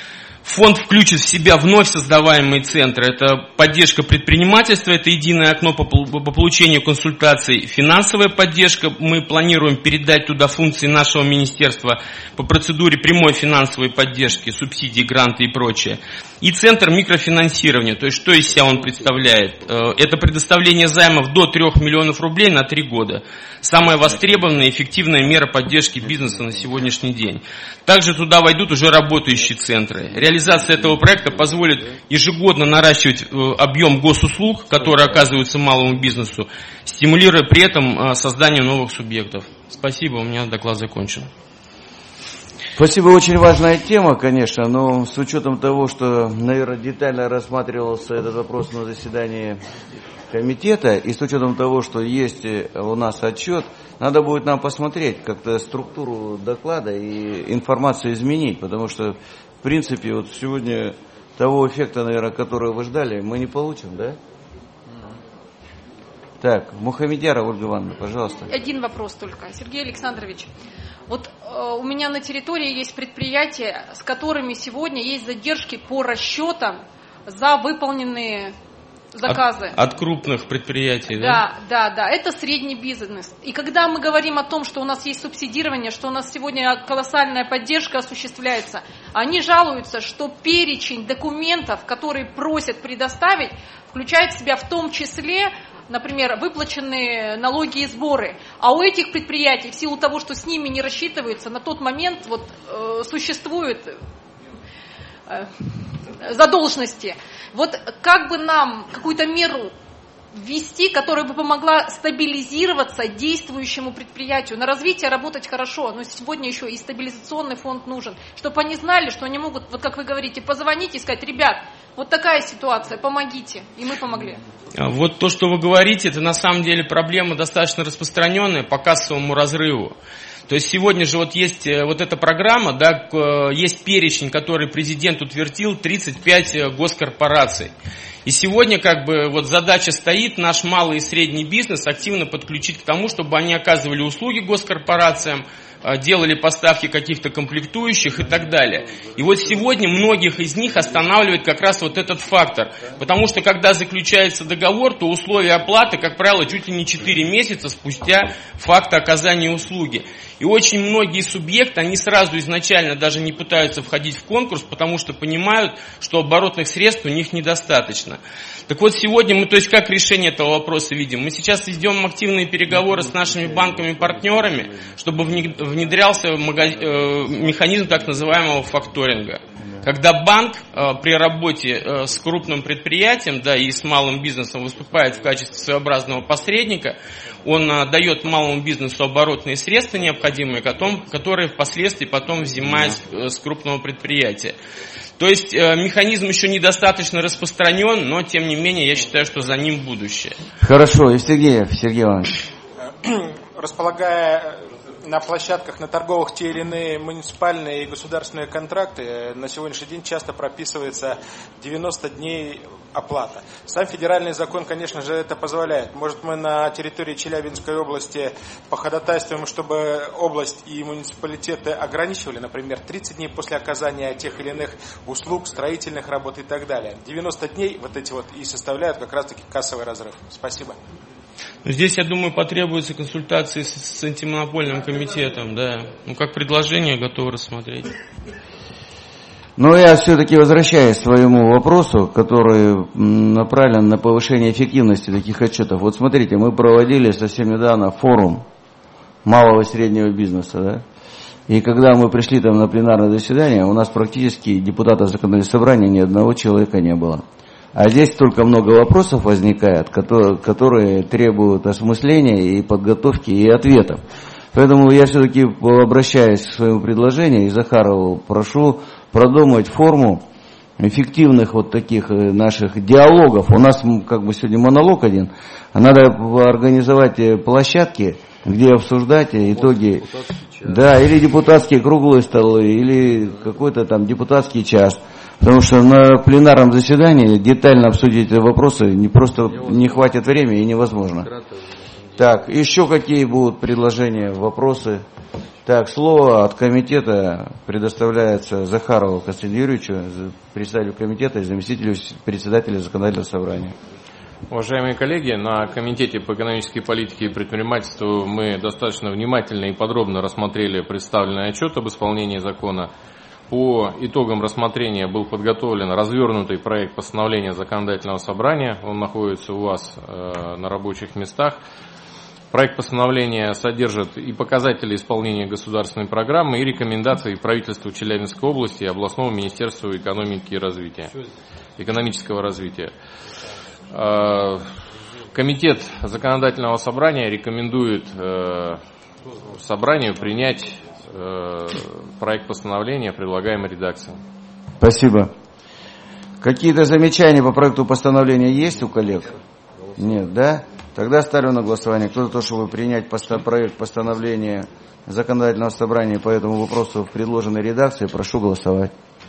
Фонд включит в себя вновь создаваемые центры. Это поддержка предпринимательства, это единое окно по получению консультаций, финансовая поддержка. Мы планируем передать туда функции нашего министерства по процедуре прямой финансовой поддержки, субсидии, гранты и прочее. И центр микрофинансирования, то есть что из себя он представляет? Это предоставление займов до трёх миллионов рублей на три года. Самая востребованная и эффективная мера поддержки бизнеса на сегодняшний день. Также туда войдут уже работающие центры. Реализация этого проекта позволит ежегодно наращивать объем госуслуг, которые оказываются малому бизнесу, стимулируя при этом создание новых субъектов. Спасибо, у меня доклад закончен. Спасибо, очень важная тема, конечно, но с учетом того, что, наверное, детально рассматривался этот вопрос на заседании комитета, и с учетом того, что есть у нас отчет, надо будет нам посмотреть как-то структуру доклада и информацию изменить, потому что, в принципе, вот сегодня того эффекта, наверное, который вы ждали, мы не получим, да? Так, Мухамедярова Ольга Ивановна, пожалуйста. Один вопрос только. Сергей Александрович, вот э, у меня на территории есть предприятия, с которыми сегодня есть задержки по расчетам за выполненные заказы. От, от крупных предприятий, да? Да, да, да. Это средний бизнес. И когда мы говорим о том, что у нас есть субсидирование, что у нас сегодня колоссальная поддержка осуществляется, они жалуются, что перечень документов, которые просят предоставить, включает в себя в том числе, например, выплаченные налоги и сборы. А у этих предприятий, в силу того, что с ними не рассчитываются, на тот момент вот, э, существует э, задолженности. Вот как бы нам какую-то меру ввести, которая бы помогла стабилизироваться действующему предприятию, на развитие работать хорошо, но сегодня еще и стабилизационный фонд нужен, чтобы они знали, что они могут, вот как вы говорите, позвонить и сказать: ребят, вот такая ситуация, помогите, и мы помогли. Вот то, что вы говорите, это на самом деле проблема достаточно распространенная по кассовому разрыву. То есть сегодня же вот есть вот эта программа, да, есть перечень, который президент утвердил, тридцать пять госкорпораций. И сегодня как бы вот задача стоит наш малый и средний бизнес активно подключить к тому, чтобы они оказывали услуги госкорпорациям, делали поставки каких-то комплектующих и так далее. И вот сегодня многих из них останавливает как раз вот этот фактор. Потому что когда заключается договор, то условия оплаты, как правило, чуть ли не четыре месяца спустя факта оказания услуги. И очень многие субъекты, они сразу изначально даже не пытаются входить в конкурс, потому что понимают, что оборотных средств у них недостаточно. Так вот, сегодня мы, то есть как решение этого вопроса видим? Мы сейчас ведем активные переговоры с нашими банками-партнерами, чтобы внедрялся механизм так называемого факторинга. Когда банк при работе с крупным предприятием, да, и с малым бизнесом выступает в качестве своеобразного посредника, он дает малому бизнесу оборотные средства необходимые, которые впоследствии потом взимает с крупного предприятия. То есть механизм еще недостаточно распространен, но тем не менее я считаю, что за ним будущее. Хорошо, Евстигнеев Сергей Иванович. Располагая на площадках, на торговых те или иные муниципальные и государственные контракты, на сегодняшний день часто прописывается девяносто дней оплата. Сам федеральный закон, конечно же, это позволяет. Может, мы на территории Челябинской области походатайствуем, чтобы область и муниципалитеты ограничивали, например, тридцать дней после оказания тех или иных услуг, строительных работ и так далее. девяносто дней вот эти вот и составляют как раз-таки кассовый разрыв. Спасибо. Здесь, я думаю, потребуются консультации с, с антимонопольным комитетом, да. Ну, как предложение готовы рассмотреть. Но я все-таки возвращаюсь к своему вопросу, который направлен на повышение эффективности таких отчетов. Вот смотрите, мы проводили совсем недавно форум малого и среднего бизнеса, да. И когда мы пришли там на пленарное заседание, у нас практически депутатов законодательного собрания ни одного человека не было. А здесь только много вопросов возникает, которые, которые требуют осмысления и подготовки, и ответов. Поэтому я все-таки обращаюсь к своему предложению, и Захарову прошу продумать форму эффективных вот таких наших диалогов. У нас как бы сегодня монолог один, надо организовать площадки, где обсуждать итоги, да, или депутатские круглые столы, или какой-то там депутатский час. Потому что на пленарном заседании детально обсудить эти вопросы не просто не хватит времени и невозможно. Так, еще какие будут предложения, вопросы? Так, слово от комитета предоставляется Захарову Константину Юрьевичу, представителю комитета и заместителю председателя законодательного собрания. Уважаемые коллеги, на Комитете по экономической политике и предпринимательству мы достаточно внимательно и подробно рассмотрели представленный отчет об исполнении закона. По итогам рассмотрения был подготовлен развернутый проект постановления законодательного собрания. Он находится у вас э, на рабочих местах. Проект постановления содержит и показатели исполнения государственной программы, и рекомендации правительству Челябинской области и областного министерства экономики и развития, экономического развития. Э, Комитет законодательного собрания рекомендует э, собранию принять проект постановления в предлагаемой редакции. Спасибо. Какие-то замечания по проекту постановления есть у коллег? Нет, да? Тогда ставлю на голосование. Кто за то, чтобы принять проект постановления законодательного собрания по этому вопросу в предложенной редакции, прошу голосовать.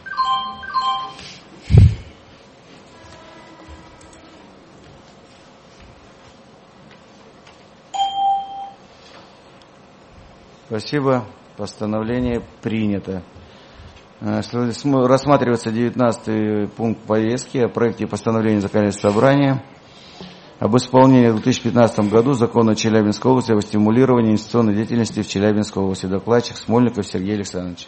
Спасибо. Постановление принято. Рассматривается девятнадцатый пункт повестки о проекте постановления законодательного собрания об исполнении в две тысячи пятнадцатом году закона Челябинской области о стимулировании инвестиционной деятельности в Челябинской области. Докладчик Смольников Сергей Александрович.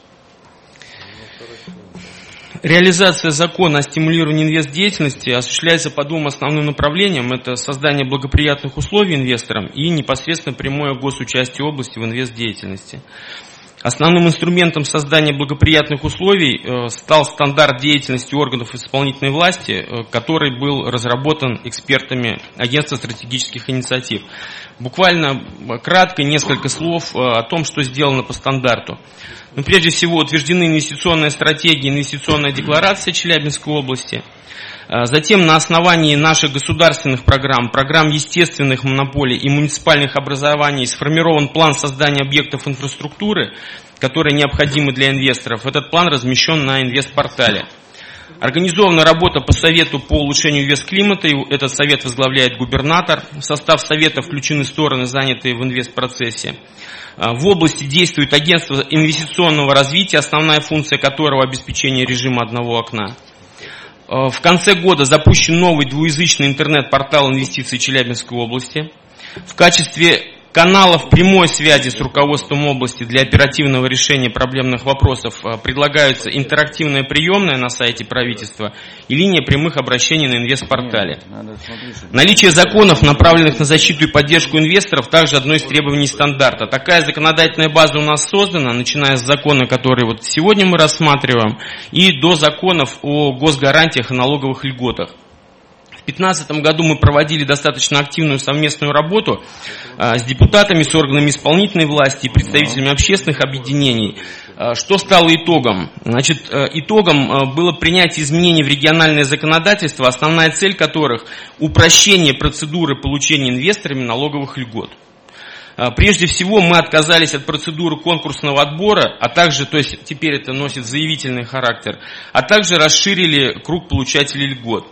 Реализация закона о стимулировании инвестдеятельности осуществляется по двум основным направлениям. Это создание благоприятных условий инвесторам и непосредственно прямое госучастие области в инвестдеятельности. Основным инструментом создания благоприятных условий э, стал стандарт деятельности органов исполнительной власти, э, который был разработан экспертами Агентства стратегических инициатив. Буквально кратко несколько слов э, о том, что сделано по стандарту. Ну, прежде всего, утверждены инвестиционная стратегия, инвестиционная декларация Челябинской области. Затем на основании наших государственных программ, программ естественных монополий и муниципальных образований сформирован план создания объектов инфраструктуры, которые необходимы для инвесторов. Этот план размещен на инвестпортале. Организована работа по совету по улучшению инвестклимата. Этот совет возглавляет губернатор. В состав совета включены стороны, занятые в инвестпроцессе. В области действует агентство инвестиционного развития, основная функция которого обеспечение режима одного окна. В конце года запущен новый двуязычный интернет-портал инвестиций Челябинской области. В качестве каналов прямой связи с руководством области для оперативного решения проблемных вопросов предлагаются интерактивная приемная на сайте правительства и линия прямых обращений на инвестпортале. Наличие законов, направленных на защиту и поддержку инвесторов, также одно из требований стандарта. Такая законодательная база у нас создана, начиная с закона, который вот сегодня мы рассматриваем, и до законов о госгарантиях и налоговых льготах. В две тысячи пятнадцатом году мы проводили достаточно активную совместную работу с депутатами, с органами исполнительной власти и представителями общественных объединений. Что стало итогом? Значит, итогом было принятие изменений в региональное законодательство, основная цель которых – упрощение процедуры получения инвесторами налоговых льгот. Прежде всего, мы отказались от процедуры конкурсного отбора, а также, то есть теперь это носит заявительный характер, а также расширили круг получателей льгот.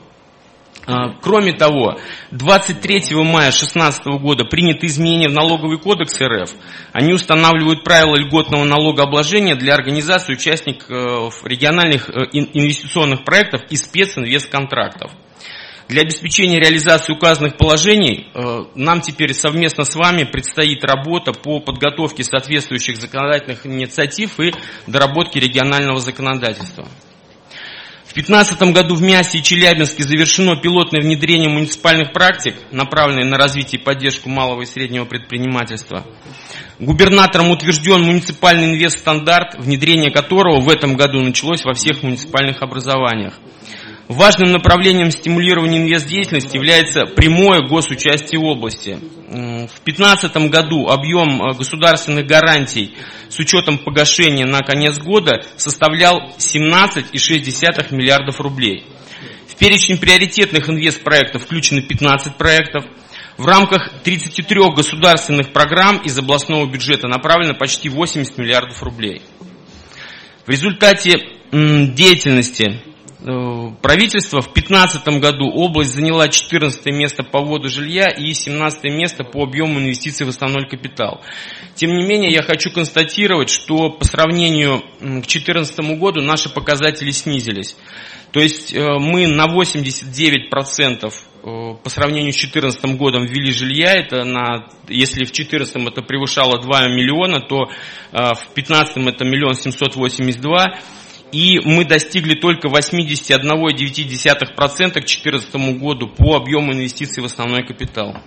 Кроме того, двадцать третьего мая две тысячи шестнадцатого года приняты изменения в налоговый кодекс эр эф. Они устанавливают правила льготного налогообложения для организации участников региональных инвестиционных проектов и специнвестконтрактов. Для обеспечения реализации указанных положений нам теперь совместно с вами предстоит работа по подготовке соответствующих законодательных инициатив и доработке регионального законодательства. В две тысячи пятнадцатом году в МИАСе и Челябинске завершено пилотное внедрение муниципальных практик, направленных на развитие и поддержку малого и среднего предпринимательства. Губернатором утвержден муниципальный инвестстандарт, внедрение которого в этом году началось во всех муниципальных образованиях. Важным направлением стимулирования инвестдеятельности является прямое госучастие области. В две тысячи пятнадцатом году объем государственных гарантий с учетом погашения на конец года составлял семнадцать целых шесть десятых миллиардов рублей. В перечень приоритетных инвестпроектов включены пятнадцать проектов. В рамках тридцати трёх государственных программ из областного бюджета направлено почти восемьдесят миллиардов рублей. В результате м, деятельности правительства. В две тысячи пятнадцатом году область заняла четырнадцатое место по вводу жилья и семнадцатое место по объему инвестиций в основной капитал. Тем не менее, я хочу констатировать, что по сравнению к две тысячи четырнадцатому году наши показатели снизились. То есть мы на восемьдесят девять процентов по сравнению с две тысячи четырнадцатым годом ввели жилья. Это на, если в две тысячи четырнадцатом это превышало два миллиона, то в две тысячи пятнадцатом это миллион семьсот восемьдесят два. И мы достигли только восемьдесят один целых девять десятых процента к две тысячи четырнадцатому году по объему инвестиций в основной капитал.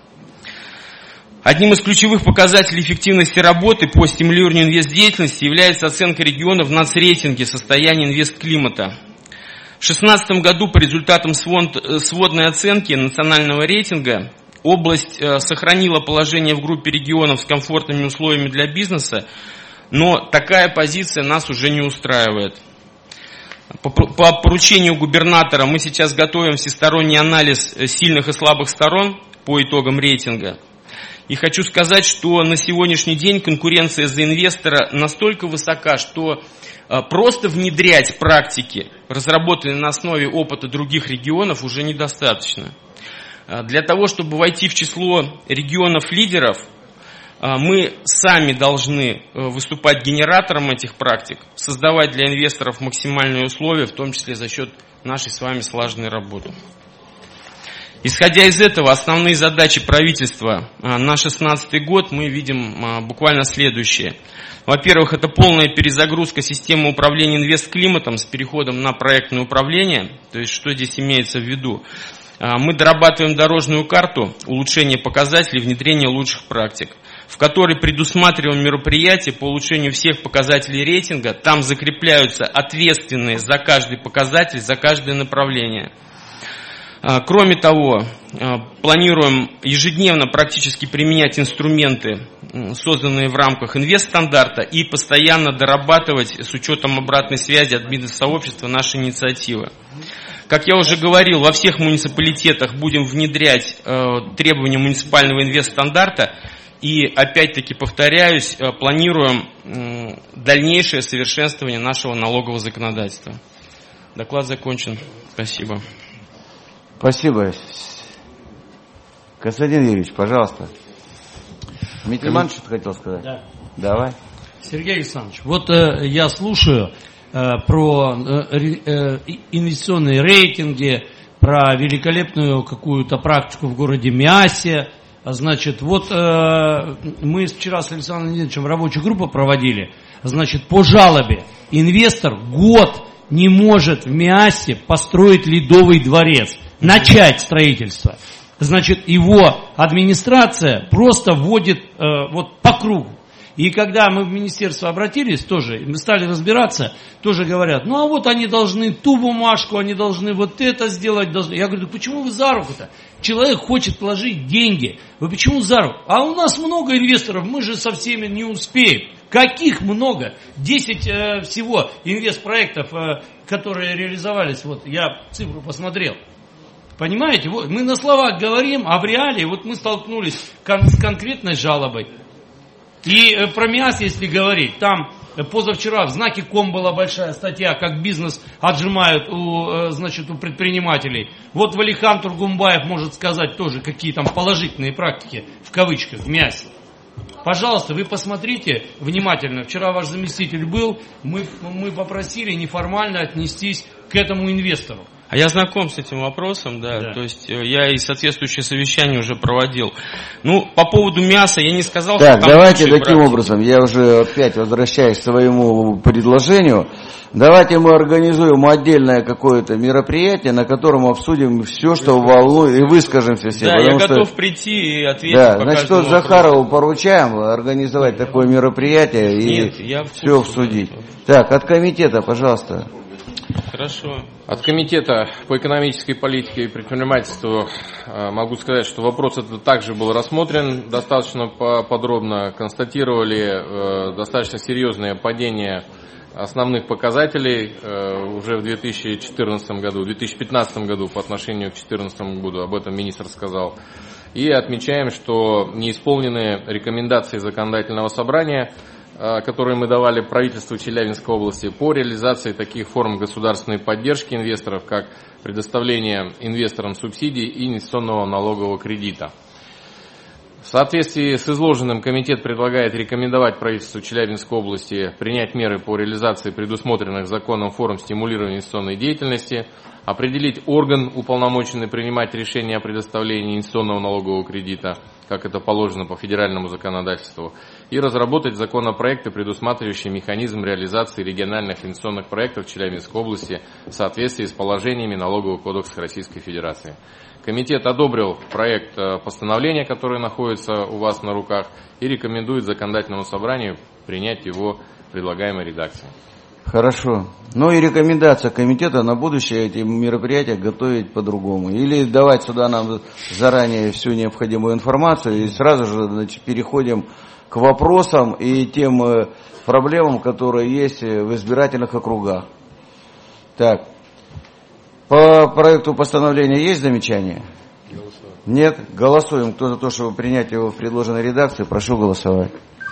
Одним из ключевых показателей эффективности работы по стимулированию инвестдеятельности является оценка регионов в нацрейтинге состояния инвестклимата. В две тысячи шестнадцатом году по результатам сводной оценки национального рейтинга область сохранила положение в группе регионов с комфортными условиями для бизнеса, но такая позиция нас уже не устраивает. По поручению губернатора мы сейчас готовим всесторонний анализ сильных и слабых сторон по итогам рейтинга. И хочу сказать, что на сегодняшний день конкуренция за инвестора настолько высока, что просто внедрять практики, разработанные на основе опыта других регионов, уже недостаточно. Для того, чтобы войти в число регионов-лидеров, мы сами должны выступать генератором этих практик, создавать для инвесторов максимальные условия, в том числе за счет нашей с вами слаженной работы. Исходя из этого, основные задачи правительства на две тысячи шестнадцатый год мы видим буквально следующее. Во-первых, это полная перезагрузка системы управления инвестклиматом с переходом на проектное управление. То есть, что здесь имеется в виду? Мы дорабатываем дорожную карту улучшения показателей, внедрения лучших практик, в которой предусматриваем мероприятия по улучшению всех показателей рейтинга. Там закрепляются ответственные за каждый показатель, за каждое направление. Кроме того, планируем ежедневно практически применять инструменты, созданные в рамках инвестстандарта, и постоянно дорабатывать с учетом обратной связи от бизнес-сообщества наши инициативы. Как я уже говорил, во всех муниципалитетах будем внедрять требования муниципального инвестстандарта. И опять-таки повторяюсь, планируем дальнейшее совершенствование нашего налогового законодательства. Доклад закончен. Спасибо. Спасибо. Константин Юрьевич, пожалуйста. Дмитрий Иванович что-то хотел сказать? Да. Давай. Сергей Александрович, вот э, я слушаю э, про э, э, инвестиционные рейтинги, про великолепную какую-то практику в городе Миасе. Значит, вот э, мы вчера с Александром Леонидовичем рабочую группу проводили. Значит, по жалобе инвестор год не может в Миасе построить Ледовый дворец, начать строительство. Значит, его администрация просто вводит э, вот по кругу. И когда мы в министерство обратились, тоже мы стали разбираться, тоже говорят, ну а вот они должны ту бумажку, они должны вот это сделать. Должны. Я говорю, почему вы за руку-то? Человек хочет вложить деньги, вы почему за руку? А у нас много инвесторов, мы же со всеми не успеем. Каких много? Десять э, всего инвестпроектов, э, которые реализовались, вот я цифру посмотрел. Понимаете, вот мы на словах говорим, а в реалии вот мы столкнулись кон- с конкретной жалобой. И э, про МИАС, если говорить, там э, позавчера в знаке ком была большая статья, как бизнес отжимают у, э, значит, у предпринимателей. Вот Валихан Тургумбаев может сказать тоже, какие там положительные практики, в кавычках, в МИАСе. Пожалуйста, вы посмотрите внимательно. Вчера ваш заместитель был, мы, мы попросили неформально отнестись к этому инвестору. А я знаком с этим вопросом, да, да. То есть я и соответствующее совещание уже проводил. Ну, по поводу мяса я не сказал, так, что там давайте таким практики. образом, я уже опять возвращаюсь к своему предложению. Давайте мы организуем отдельное какое-то мероприятие, на котором обсудим все, что волнует, и выскажемся все. Да, я что... готов прийти и ответить. Да, по значит, вот Захарову поручаем организовать такое мероприятие Нет, и я все обсудить. Так, от комитета, пожалуйста. Хорошо. От Комитета по экономической политике и предпринимательству могу сказать, что вопрос этот также был рассмотрен достаточно подробно. Констатировали достаточно серьезное падение основных показателей уже в две тысячи четырнадцатом году, в две тысячи пятнадцатом году по отношению к две тысячи четырнадцатому году, об этом министр сказал. И отмечаем, что не исполнены рекомендации законодательного собрания которые мы давали правительству Челябинской области по реализации таких форм государственной поддержки инвесторов, как предоставление инвесторам субсидий и инвестиционного налогового кредита. В соответствии с изложенным комитет предлагает рекомендовать правительству Челябинской области принять меры по реализации предусмотренных законом форм стимулирования инвестиционной деятельности, определить орган, уполномоченный принимать решения о предоставлении инвестиционного налогового кредита, как это положено по федеральному законодательству, и разработать законопроекты, предусматривающие механизм реализации региональных инвестиционных проектов в Челябинской области в соответствии с положениями Налогового кодекса Российской Федерации. Комитет одобрил проект постановления, который находится у вас на руках, и рекомендует законодательному собранию принять его в предлагаемой редакции. Хорошо. Ну и рекомендация комитета на будущее эти мероприятия готовить по-другому. Или давать сюда нам заранее всю необходимую информацию и сразу же, значит, переходим к вопросам и тем проблемам, которые есть в избирательных округах. Так. По проекту постановления есть замечания? Нет? Голосуем. Кто за то, чтобы принять его в предложенной редакции, прошу голосовать.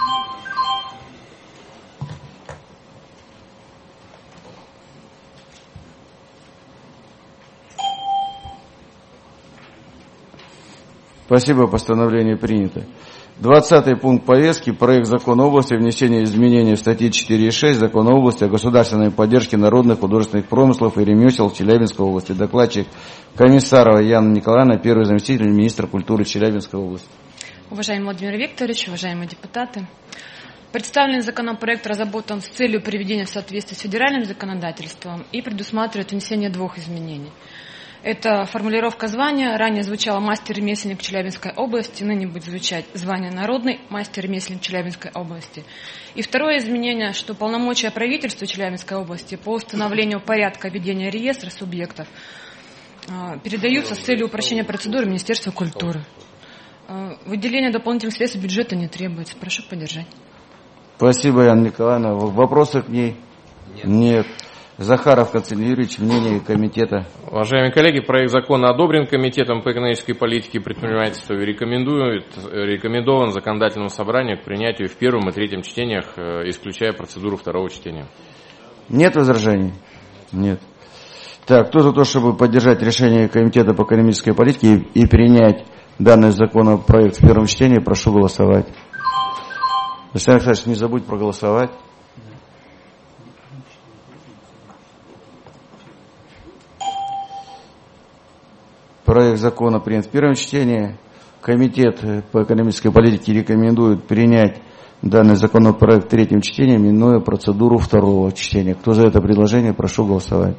Спасибо, постановление принято. Двадцатый пункт повестки. Проект закона области о внесении изменений в статьи четыре и шесть закона области о государственной поддержке народных художественных промыслов и ремесел Челябинской области. Докладчик Комиссарова Яна Николаевна, первый заместитель министра культуры Челябинской области. Уважаемый Владимир Викторович, уважаемые депутаты. Представленный законопроект разработан с целью приведения в соответствие с федеральным законодательством и предусматривает внесение двух изменений. Это формулировка звания. Ранее звучало мастер-ремесленник Челябинской области, ныне будет звучать звание народный мастер-ремесленник Челябинской области. И второе изменение, что полномочия правительства Челябинской области по установлению порядка ведения реестра субъектов передаются с целью упрощения процедуры Министерства культуры. Выделение дополнительных средств бюджета не требуется. Прошу поддержать. Спасибо, Яна Николаевна. Вопросы к ней? Нет. Нет. Захаров Константин Юрьевич, мнение комитета. Уважаемые коллеги, проект закона одобрен Комитетом по экономической политике и предпринимательству и рекомендует, рекомендован законодательному собранию к принятию в первом и третьем чтениях, исключая процедуру второго чтения. Нет возражений? Нет. Так, кто за то, чтобы поддержать решение Комитета по экономической политике и, и принять данный законопроект в первом чтении, прошу голосовать. Александр Александрович, не забудь проголосовать. Проект закона принят в первом чтении. Комитет по экономической политике рекомендует принять данный законопроект в третьем чтении, минуя процедуру второго чтения. Кто за это предложение, прошу голосовать.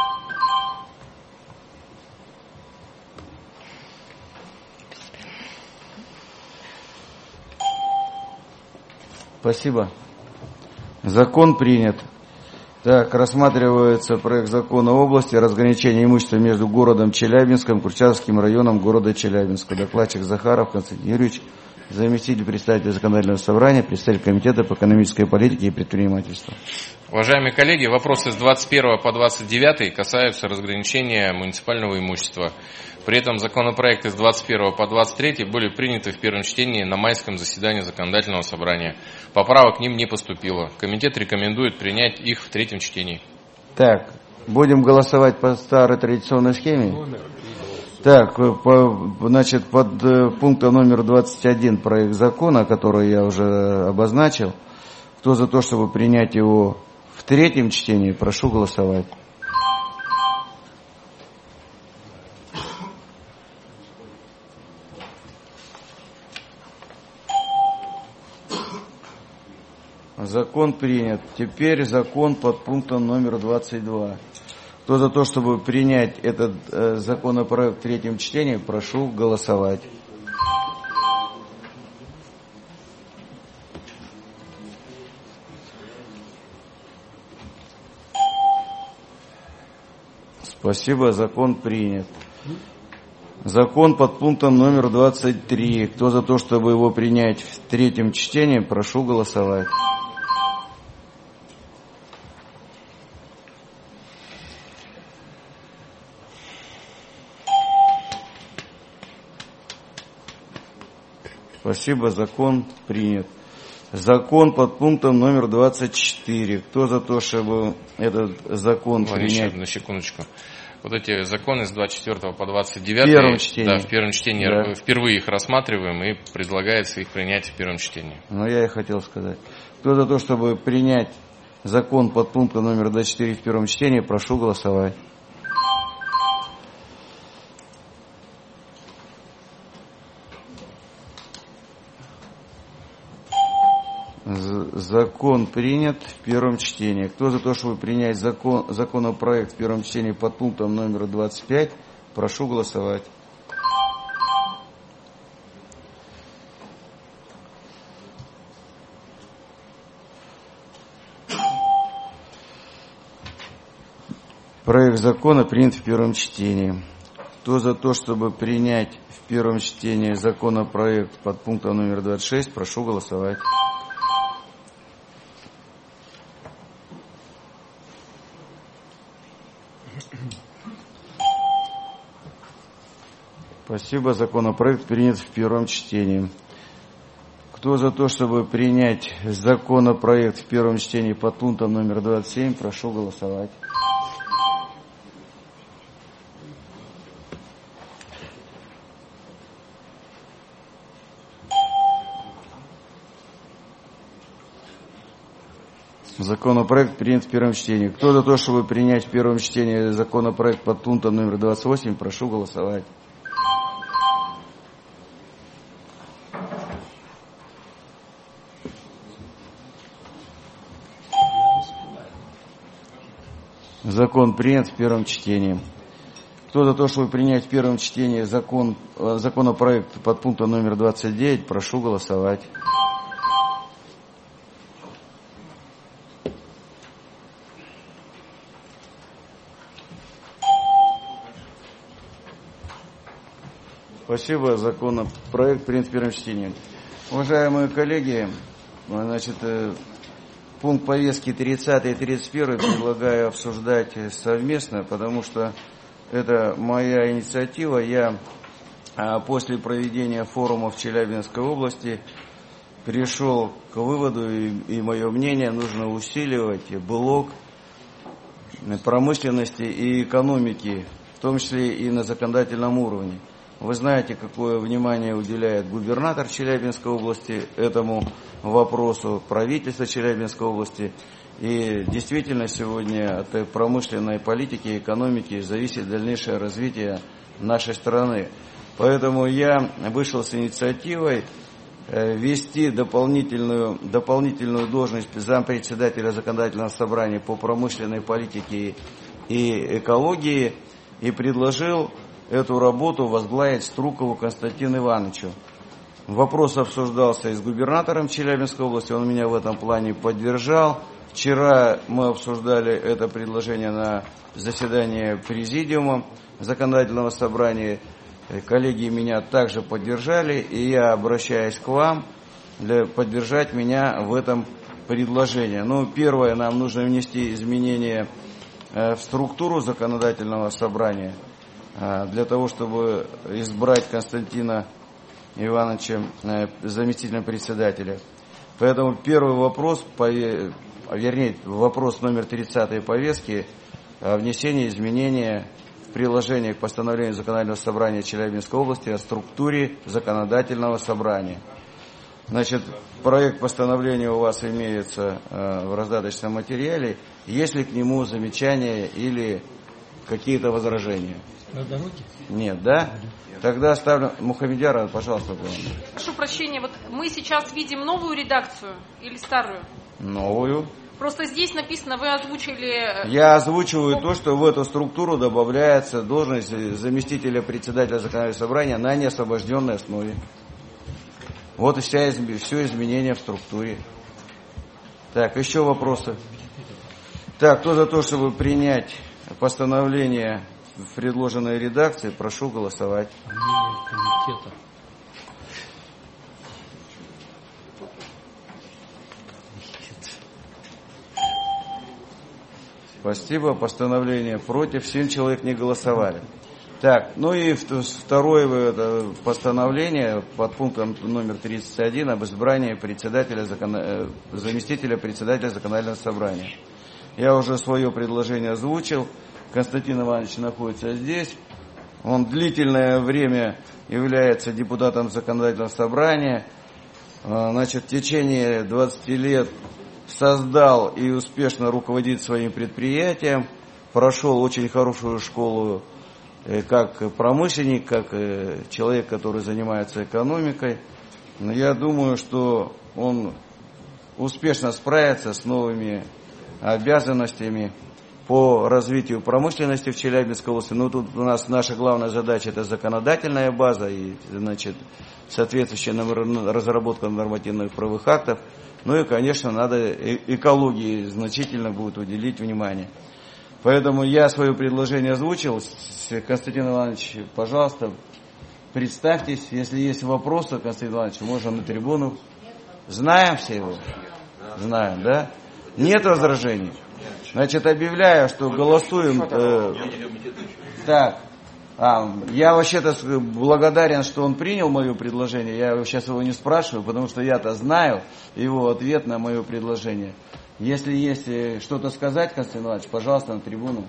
Спасибо. Закон принят. Так, рассматривается проект закона области о разграничении имущества между городом Челябинском и Курчатовским районом города Челябинска. Докладчик Захаров Константин Юрьевич, заместитель председателя законодательного собрания, представитель комитета по экономической политике и предпринимательству. Уважаемые коллеги, вопросы с двадцать первого по двадцать девятый касаются разграничения муниципального имущества. При этом законопроекты с двадцать первого по двадцать третий были приняты в первом чтении на майском заседании законодательного собрания. Поправок к ним не поступило. Комитет рекомендует принять их в третьем чтении. Так, будем голосовать по старой традиционной схеме? Так, по, значит, под пунктом номер двадцать один проект закона, который я уже обозначил. Кто за то, чтобы принять его в третьем чтении, прошу голосовать. Закон принят. Теперь закон под пунктом номер двадцать два. Кто за то, чтобы принять этот э, законопроект в третьем чтении, прошу голосовать. Спасибо, закон принят. Закон под пунктом номер двадцать три. Кто за то, чтобы его принять в третьем чтении, прошу голосовать. Спасибо, закон принят. закон под пунктом номер двадцать четыре. Кто за то, чтобы этот закон Владимир, принять? на секундочку. Вот эти законы с двадцать четвёртого по двадцать девятый, в первом чтении. Да, в первом чтении Да. впервые их рассматриваем и предлагается их принять в первом чтении. Ну, я и хотел сказать. Кто за то, чтобы принять закон под пунктом номер двадцать четыре в первом чтении, прошу голосовать. Закон принят в первом чтении. Кто за то, чтобы принять закон, законопроект в первом чтении под пунктом номер двадцать пять, прошу голосовать. Проект закона принят в первом чтении. Кто за то, чтобы принять в первом чтении законопроект под пунктом номер двадцать шесть, прошу голосовать. Спасибо. Законопроект принят в первом чтении. Кто за то, чтобы принять законопроект в первом чтении под пунктом номер двадцать семь, прошу голосовать. Законопроект принят в первом чтении. Кто за то, чтобы принять в первом чтении законопроект под пунктом номер двадцать восемь, прошу голосовать. Закон принят в первом чтении. Кто за то, чтобы принять в первом чтении закон, законопроект под пунктом номер двадцать девять, прошу голосовать. Спасибо. Законопроект принят в первом чтении. Уважаемые коллеги, значит, пункт повестки тридцатый и тридцать первый предлагаю обсуждать совместно, потому что это моя инициатива. Я после проведения форума в Челябинской области пришел к выводу, и, и мое мнение, нужно усиливать блок промышленности и экономики, в том числе и на законодательном уровне. Вы знаете, какое внимание уделяет губернатор Челябинской области этому вопросу, правительство Челябинской области. И действительно сегодня от промышленной политики и экономики зависит дальнейшее развитие нашей страны. Поэтому я вышел с инициативой ввести дополнительную, дополнительную должность зампредседателя законодательного собрания по промышленной политике и экологии и предложил эту работу возглавить Струкову Константину Ивановичу. Вопрос обсуждался и с губернатором Челябинской области, он меня в этом плане поддержал. Вчера мы обсуждали это предложение на заседании президиума законодательного собрания. Коллеги меня также поддержали, и я обращаюсь к вам для поддержать меня в этом предложении. Ну, первое, нам нужно внести изменения в структуру законодательного собрания для того, чтобы избрать Константина Ивановича заместителем председателя. Поэтому первый вопрос, вернее, вопрос номер тридцатый повестки о внесении изменения в приложение к постановлению Законодательного собрания Челябинской области о структуре законодательного собрания. Значит, проект постановления у вас имеется в раздаточном материале. Есть ли к нему замечания или какие-то возражения? На дороге? Нет, да? Тогда ставлю... Мухамедяра, пожалуйста. Прошу прощения, вот мы сейчас видим новую редакцию или старую? Новую. Просто здесь написано, вы озвучили... Я озвучиваю то, что в эту структуру добавляется должность заместителя председателя законодательного собрания на неосвобожденной основе. Вот и вся, все изменение в структуре. Так, еще вопросы? Так, кто за то, чтобы принять постановление в предложенной редакции, прошу голосовать. Спасибо. Постановление против. Семь человек не голосовали. Так, ну и второе это постановление под пунктом номер тридцать один об избрании председателя, закон... заместителя председателя законодательного собрания. Я уже свое предложение озвучил. Константин Иванович находится здесь. Он длительное время является депутатом законодательного собрания. Значит, в течение двадцати лет создал и успешно руководит своим предприятием. Прошел очень хорошую школу как промышленник, как человек, который занимается экономикой. Но я думаю, что он успешно справится с новыми обязанностями по развитию промышленности в Челябинской области. Ну, тут у нас наша главная задача – это законодательная база и, значит, соответствующая разработка нормативных правовых актов. Ну и, конечно, надо экологии значительно будет уделить внимание. Поэтому я свое предложение озвучил. Константин Иванович, пожалуйста, представьтесь. Если есть вопросы, Константин Иванович, можно на трибуну. Знаем все его? Знаем, да? Нет возражений? Значит, объявляю, что голосуем. Э, так, а, я вообще-то благодарен, что он принял мое предложение. Я сейчас его не спрашиваю, потому что я-то знаю его ответ на мое предложение. Если есть что-то сказать, Константин Иванович, пожалуйста, на трибуну.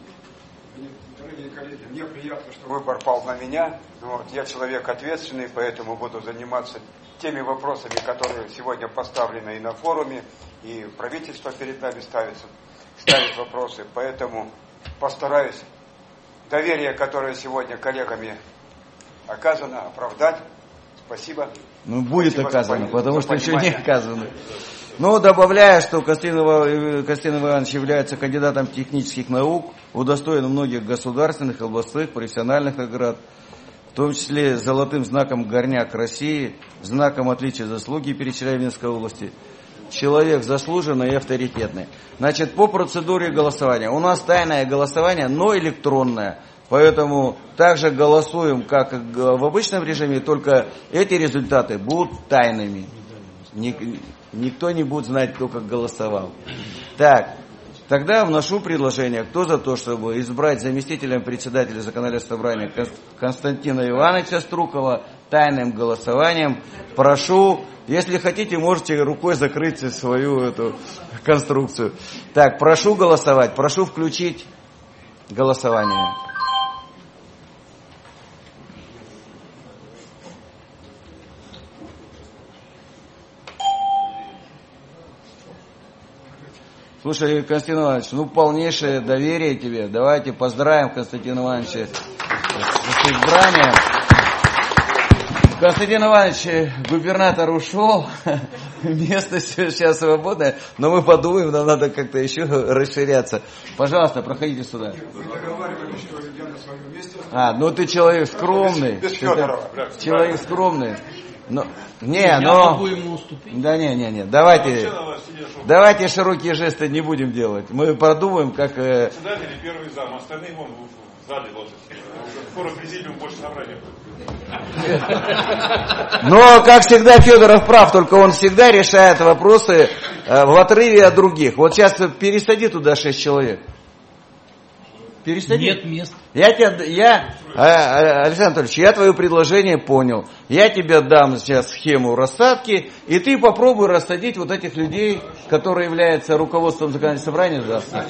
Дорогие коллеги, мне приятно, что выбор пал на меня. Вот, я человек ответственный, поэтому буду заниматься теми вопросами, которые сегодня поставлены и на форуме, и правительство перед нами ставится, ставит вопросы. Поэтому постараюсь доверие, которое сегодня коллегами оказано, оправдать. Спасибо. Ну, будет Спасибо оказано, за, потому за что понимание. еще не оказано. Но добавляю, что Константин, Константин Иванович является кандидатом технических наук, удостоен многих государственных, областных, профессиональных наград, в том числе золотым знаком «Горняк России», знаком отличия заслуги перед Челябинской области. Человек заслуженный и авторитетный. Значит, по процедуре голосования. У нас тайное голосование, но электронное. Поэтому также голосуем, как в обычном режиме, только эти результаты будут тайными. Никто не будет знать, кто как голосовал. Так, тогда вношу предложение. Кто за то, чтобы избрать заместителем председателя законодательного собрания Константина Ивановича Струкова тайным голосованием? Прошу, если хотите, можете рукой закрыть свою эту конструкцию. Так, прошу голосовать, прошу включить голосование. Слушай, Константин Иванович, ну полнейшее доверие тебе. Давайте поздравим Константина Ивановича с избранием. Константин Иванович, губернатор ушел, место сейчас свободное, но мы подумаем, нам надо как-то еще расширяться. Пожалуйста, проходите сюда. А, ну ты человек скромный. Ты человек скромный. Но, не, но... Да не, не, не. Давайте, давайте широкие жесты не будем делать. Мы продумаем, как... Председатель и первый зам, остальные вон в зале должны. Скоро президиум больше собрания будет. Но, как всегда, Федоров прав, только он всегда решает вопросы в отрыве от других. Вот сейчас пересади туда шесть человек. Пересади. Нет мест. Я тебя, я, Александр Анатольевич, я твое предложение понял. Я тебе дам сейчас схему рассадки, и ты попробуй рассадить вот этих людей, которые являются руководством законодательного собрания завтра.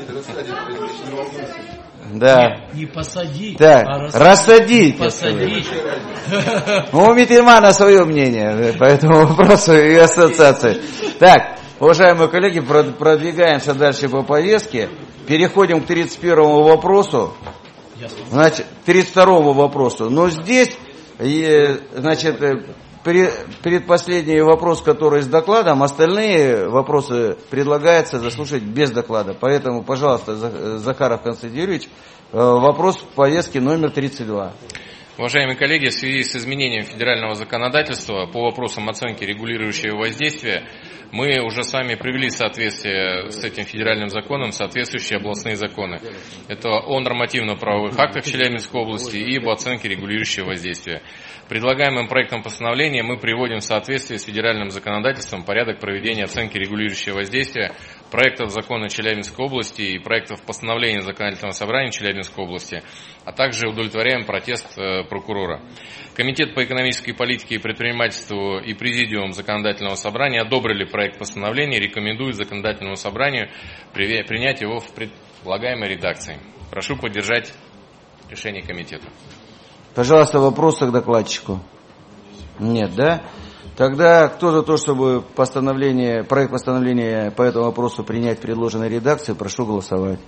Да. Не, не посадить, так, а рассадить. Посадить. Ну, у Миттельмана свое мнение по этому вопросу и ассоциации. Так, уважаемые коллеги, продвигаемся дальше по повестке. Переходим к тридцать первому вопросу. Значит, тридцать второму вопросу. Но здесь, значит, предпоследний вопрос, который с докладом, остальные вопросы предлагается заслушать без доклада. Поэтому, пожалуйста, Захаров Константин Юрьевич, вопрос повестки номер тридцать два. Уважаемые коллеги, в связи с изменением федерального законодательства по вопросам оценки регулирующего воздействия, мы уже с вами привели в соответствие с этим федеральным законом соответствующие областные законы. Это о нормативно-правовых актах Челябинской области и об оценке регулирующего воздействия. Предлагаемым проектом постановления мы приводим в соответствие с федеральным законодательством порядок проведения оценки регулирующего воздействия проектов закона Челябинской области и проектов постановления Законодательного собрания Челябинской области, а также удовлетворяем протест прокурора. Комитет по экономической политике и предпринимательству и Президиум Законодательного собрания одобрили проект постановления и рекомендуют Законодательному собранию принять его в предлагаемой редакции. Прошу поддержать решение комитета. Пожалуйста, вопросы к докладчику? Нет, да? Тогда кто за то, чтобы постановление, проект постановления по этому вопросу принять в предложенной редакции, прошу голосовать.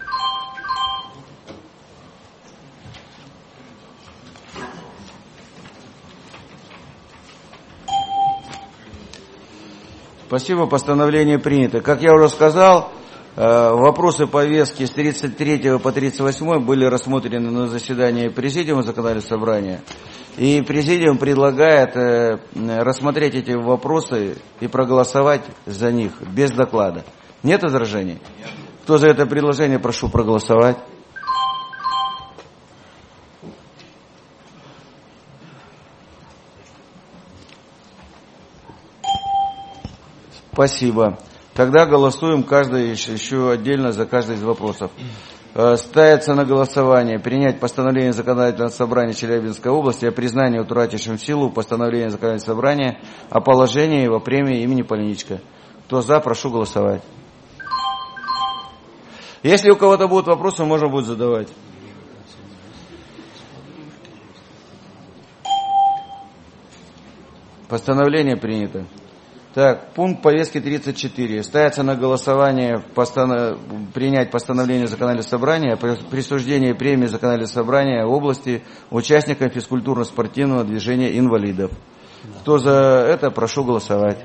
Спасибо, постановление принято. Как я уже сказал, вопросы повестки с тридцать третьего по тридцать восьмой были рассмотрены на заседании Президиума Законодательного собрания. И Президиум предлагает рассмотреть эти вопросы и проголосовать за них без доклада. Нет возражений? Нет. Кто за это предложение, прошу проголосовать. Спасибо. Тогда голосуем каждый еще отдельно за каждый из вопросов. Ставится на голосование принять постановление Законодательного собрания Челябинской области о признании утратившим силу постановления Законодательного собрания о положении его премии имени Полиничка. Кто за, прошу голосовать. Если у кого-то будут вопросы, можно будет задавать. Постановление принято. Так, пункт повестки тридцать четыре. Ставится на голосование постанов... принять постановление Законодательного собрания о присуждении премии Законодательного собрания области участникам физкультурно-спортивного движения инвалидов. Кто за это, прошу голосовать.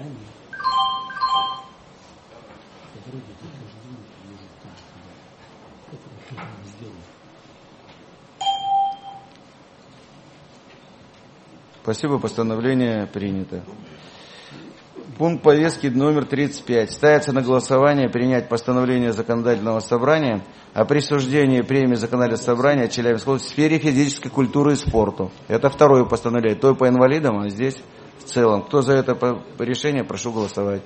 Спасибо, постановление принято. Пункт повестки номер тридцать пять. Ставится на голосование принять постановление Законодательного собрания о присуждении премии Законодательного собрания Челябинской области в сфере физической культуры и спорту. Это второе постановление. То по инвалидам, а здесь в целом. Кто за это решение, прошу голосовать.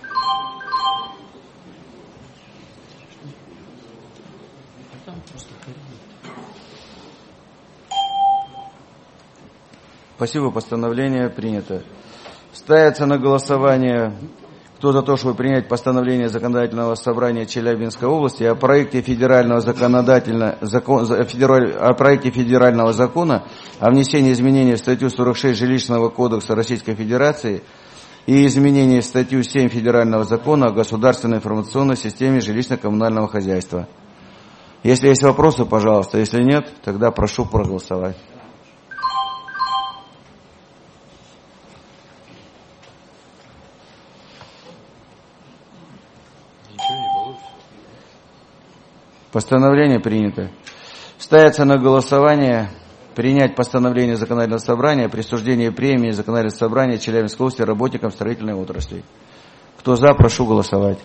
Спасибо, постановление принято. Ставится на голосование, кто за то, чтобы принять постановление Законодательного собрания Челябинской области о проекте федерального законодательного закон, федераль, о проекте федерального закона о внесении изменений в статью сорок шесть Жилищного кодекса Российской Федерации и изменений в статью семь Федерального закона о государственной информационной системе жилищно-коммунального хозяйства. Если есть вопросы, пожалуйста. Если нет, тогда прошу проголосовать. Постановление принято. Ставится на голосование принять постановление Законодательного собрания о присуждении премии Законодательного собрания Челябинской области работникам строительной отрасли. Кто за, прошу голосовать.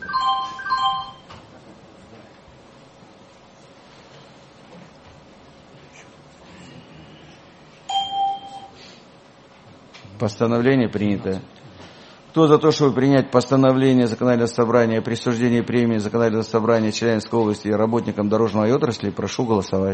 Постановление принято. Кто за то, чтобы принять постановление Законодательного собрания о присуждении премии Законодательного собрания Челябинской области и работникам дорожной отрасли, прошу голосовать.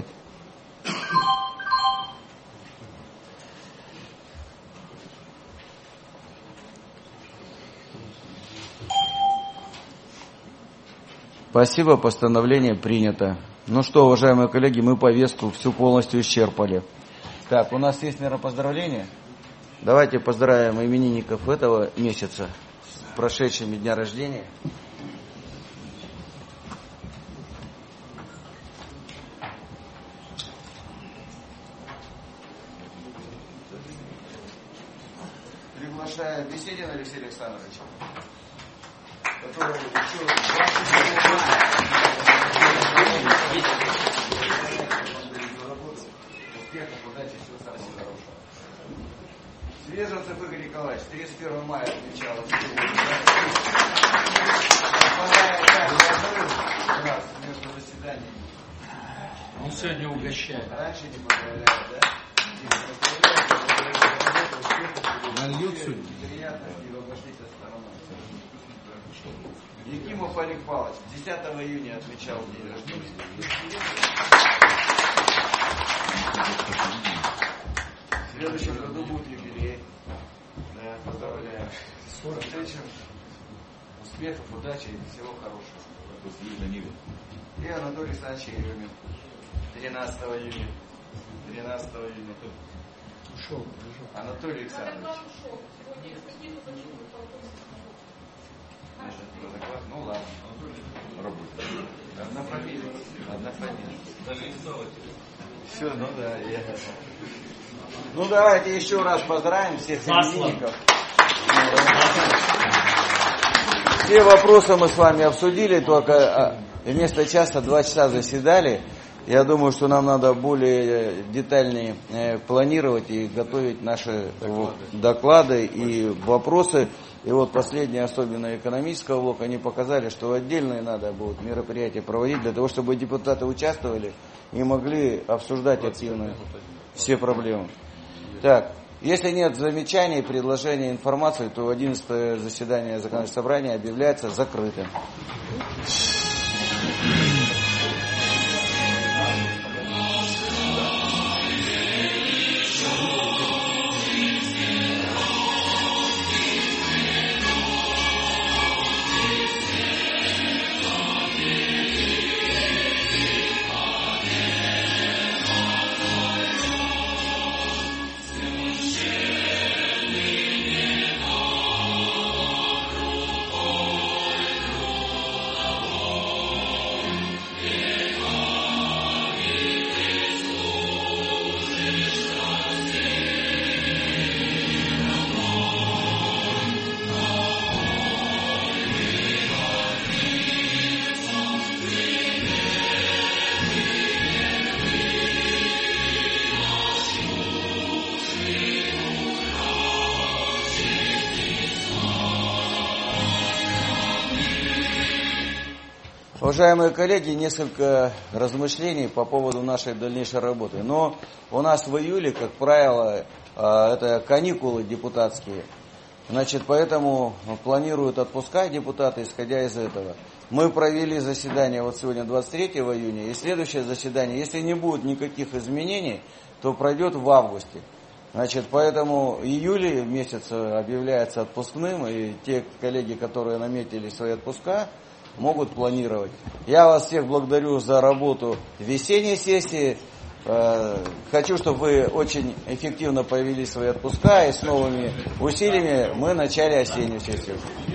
Спасибо, постановление принято. Ну что, уважаемые коллеги, мы повестку всю полностью исчерпали. Так, у нас есть, наверное, поздравления. Давайте поздравим именинников этого месяца с прошедшими дня рождения. Приглашаю Беседина Алексея Александровича, который еще успехов, удачи, всего самого хорошего. Свеженцев Игорь Николаевич, тридцать первого мая отмечал. Между заседаниями. Он сегодня угощает. Раньше не поздравляют, да? Нальют сегодня. Приятно, и вошли со стороны. Якимов Олег Павлович, десятого июня отмечал день рождения. В следующем году будет юбилей. Да, поздравляю. С этим успехов, удачи и всего хорошего. И Анатолий Александрович Еремин. тринадцатого июня. тринадцатого июня. Ушел, ушел. Анатолий Александрович. Ну ладно. Одна фамилия. Одна фамилия. Все, ну да, я. Ну давайте еще раз поздравим всех именинников. Все вопросы мы с вами обсудили, только вместо часа два часа заседали. Я думаю, что нам надо более детальнее планировать и готовить наши доклады и вопросы. И вот последние, особенно экономического блока, они показали, что отдельные надо будет мероприятия проводить для того, чтобы депутаты участвовали и могли обсуждать активно все проблемы. Так, если нет замечаний, предложений, информации, то одиннадцатое заседание законодательного собрания объявляется закрытым. Уважаемые коллеги, несколько размышлений по поводу нашей дальнейшей работы. Но у нас в июле, как правило, это каникулы депутатские. Значит, поэтому планируют отпускать депутаты, исходя из этого. Мы провели заседание вот сегодня двадцать третьего июня, и следующее заседание, если не будет никаких изменений, то пройдет в августе. Значит, поэтому июль месяц объявляется отпускным, и те коллеги, которые наметили свои отпуска, могут планировать. Я вас всех благодарю за работу весенней сессии. Хочу, чтобы вы очень эффективно провели свои отпуска, и с новыми усилиями мы начали осеннюю сессию.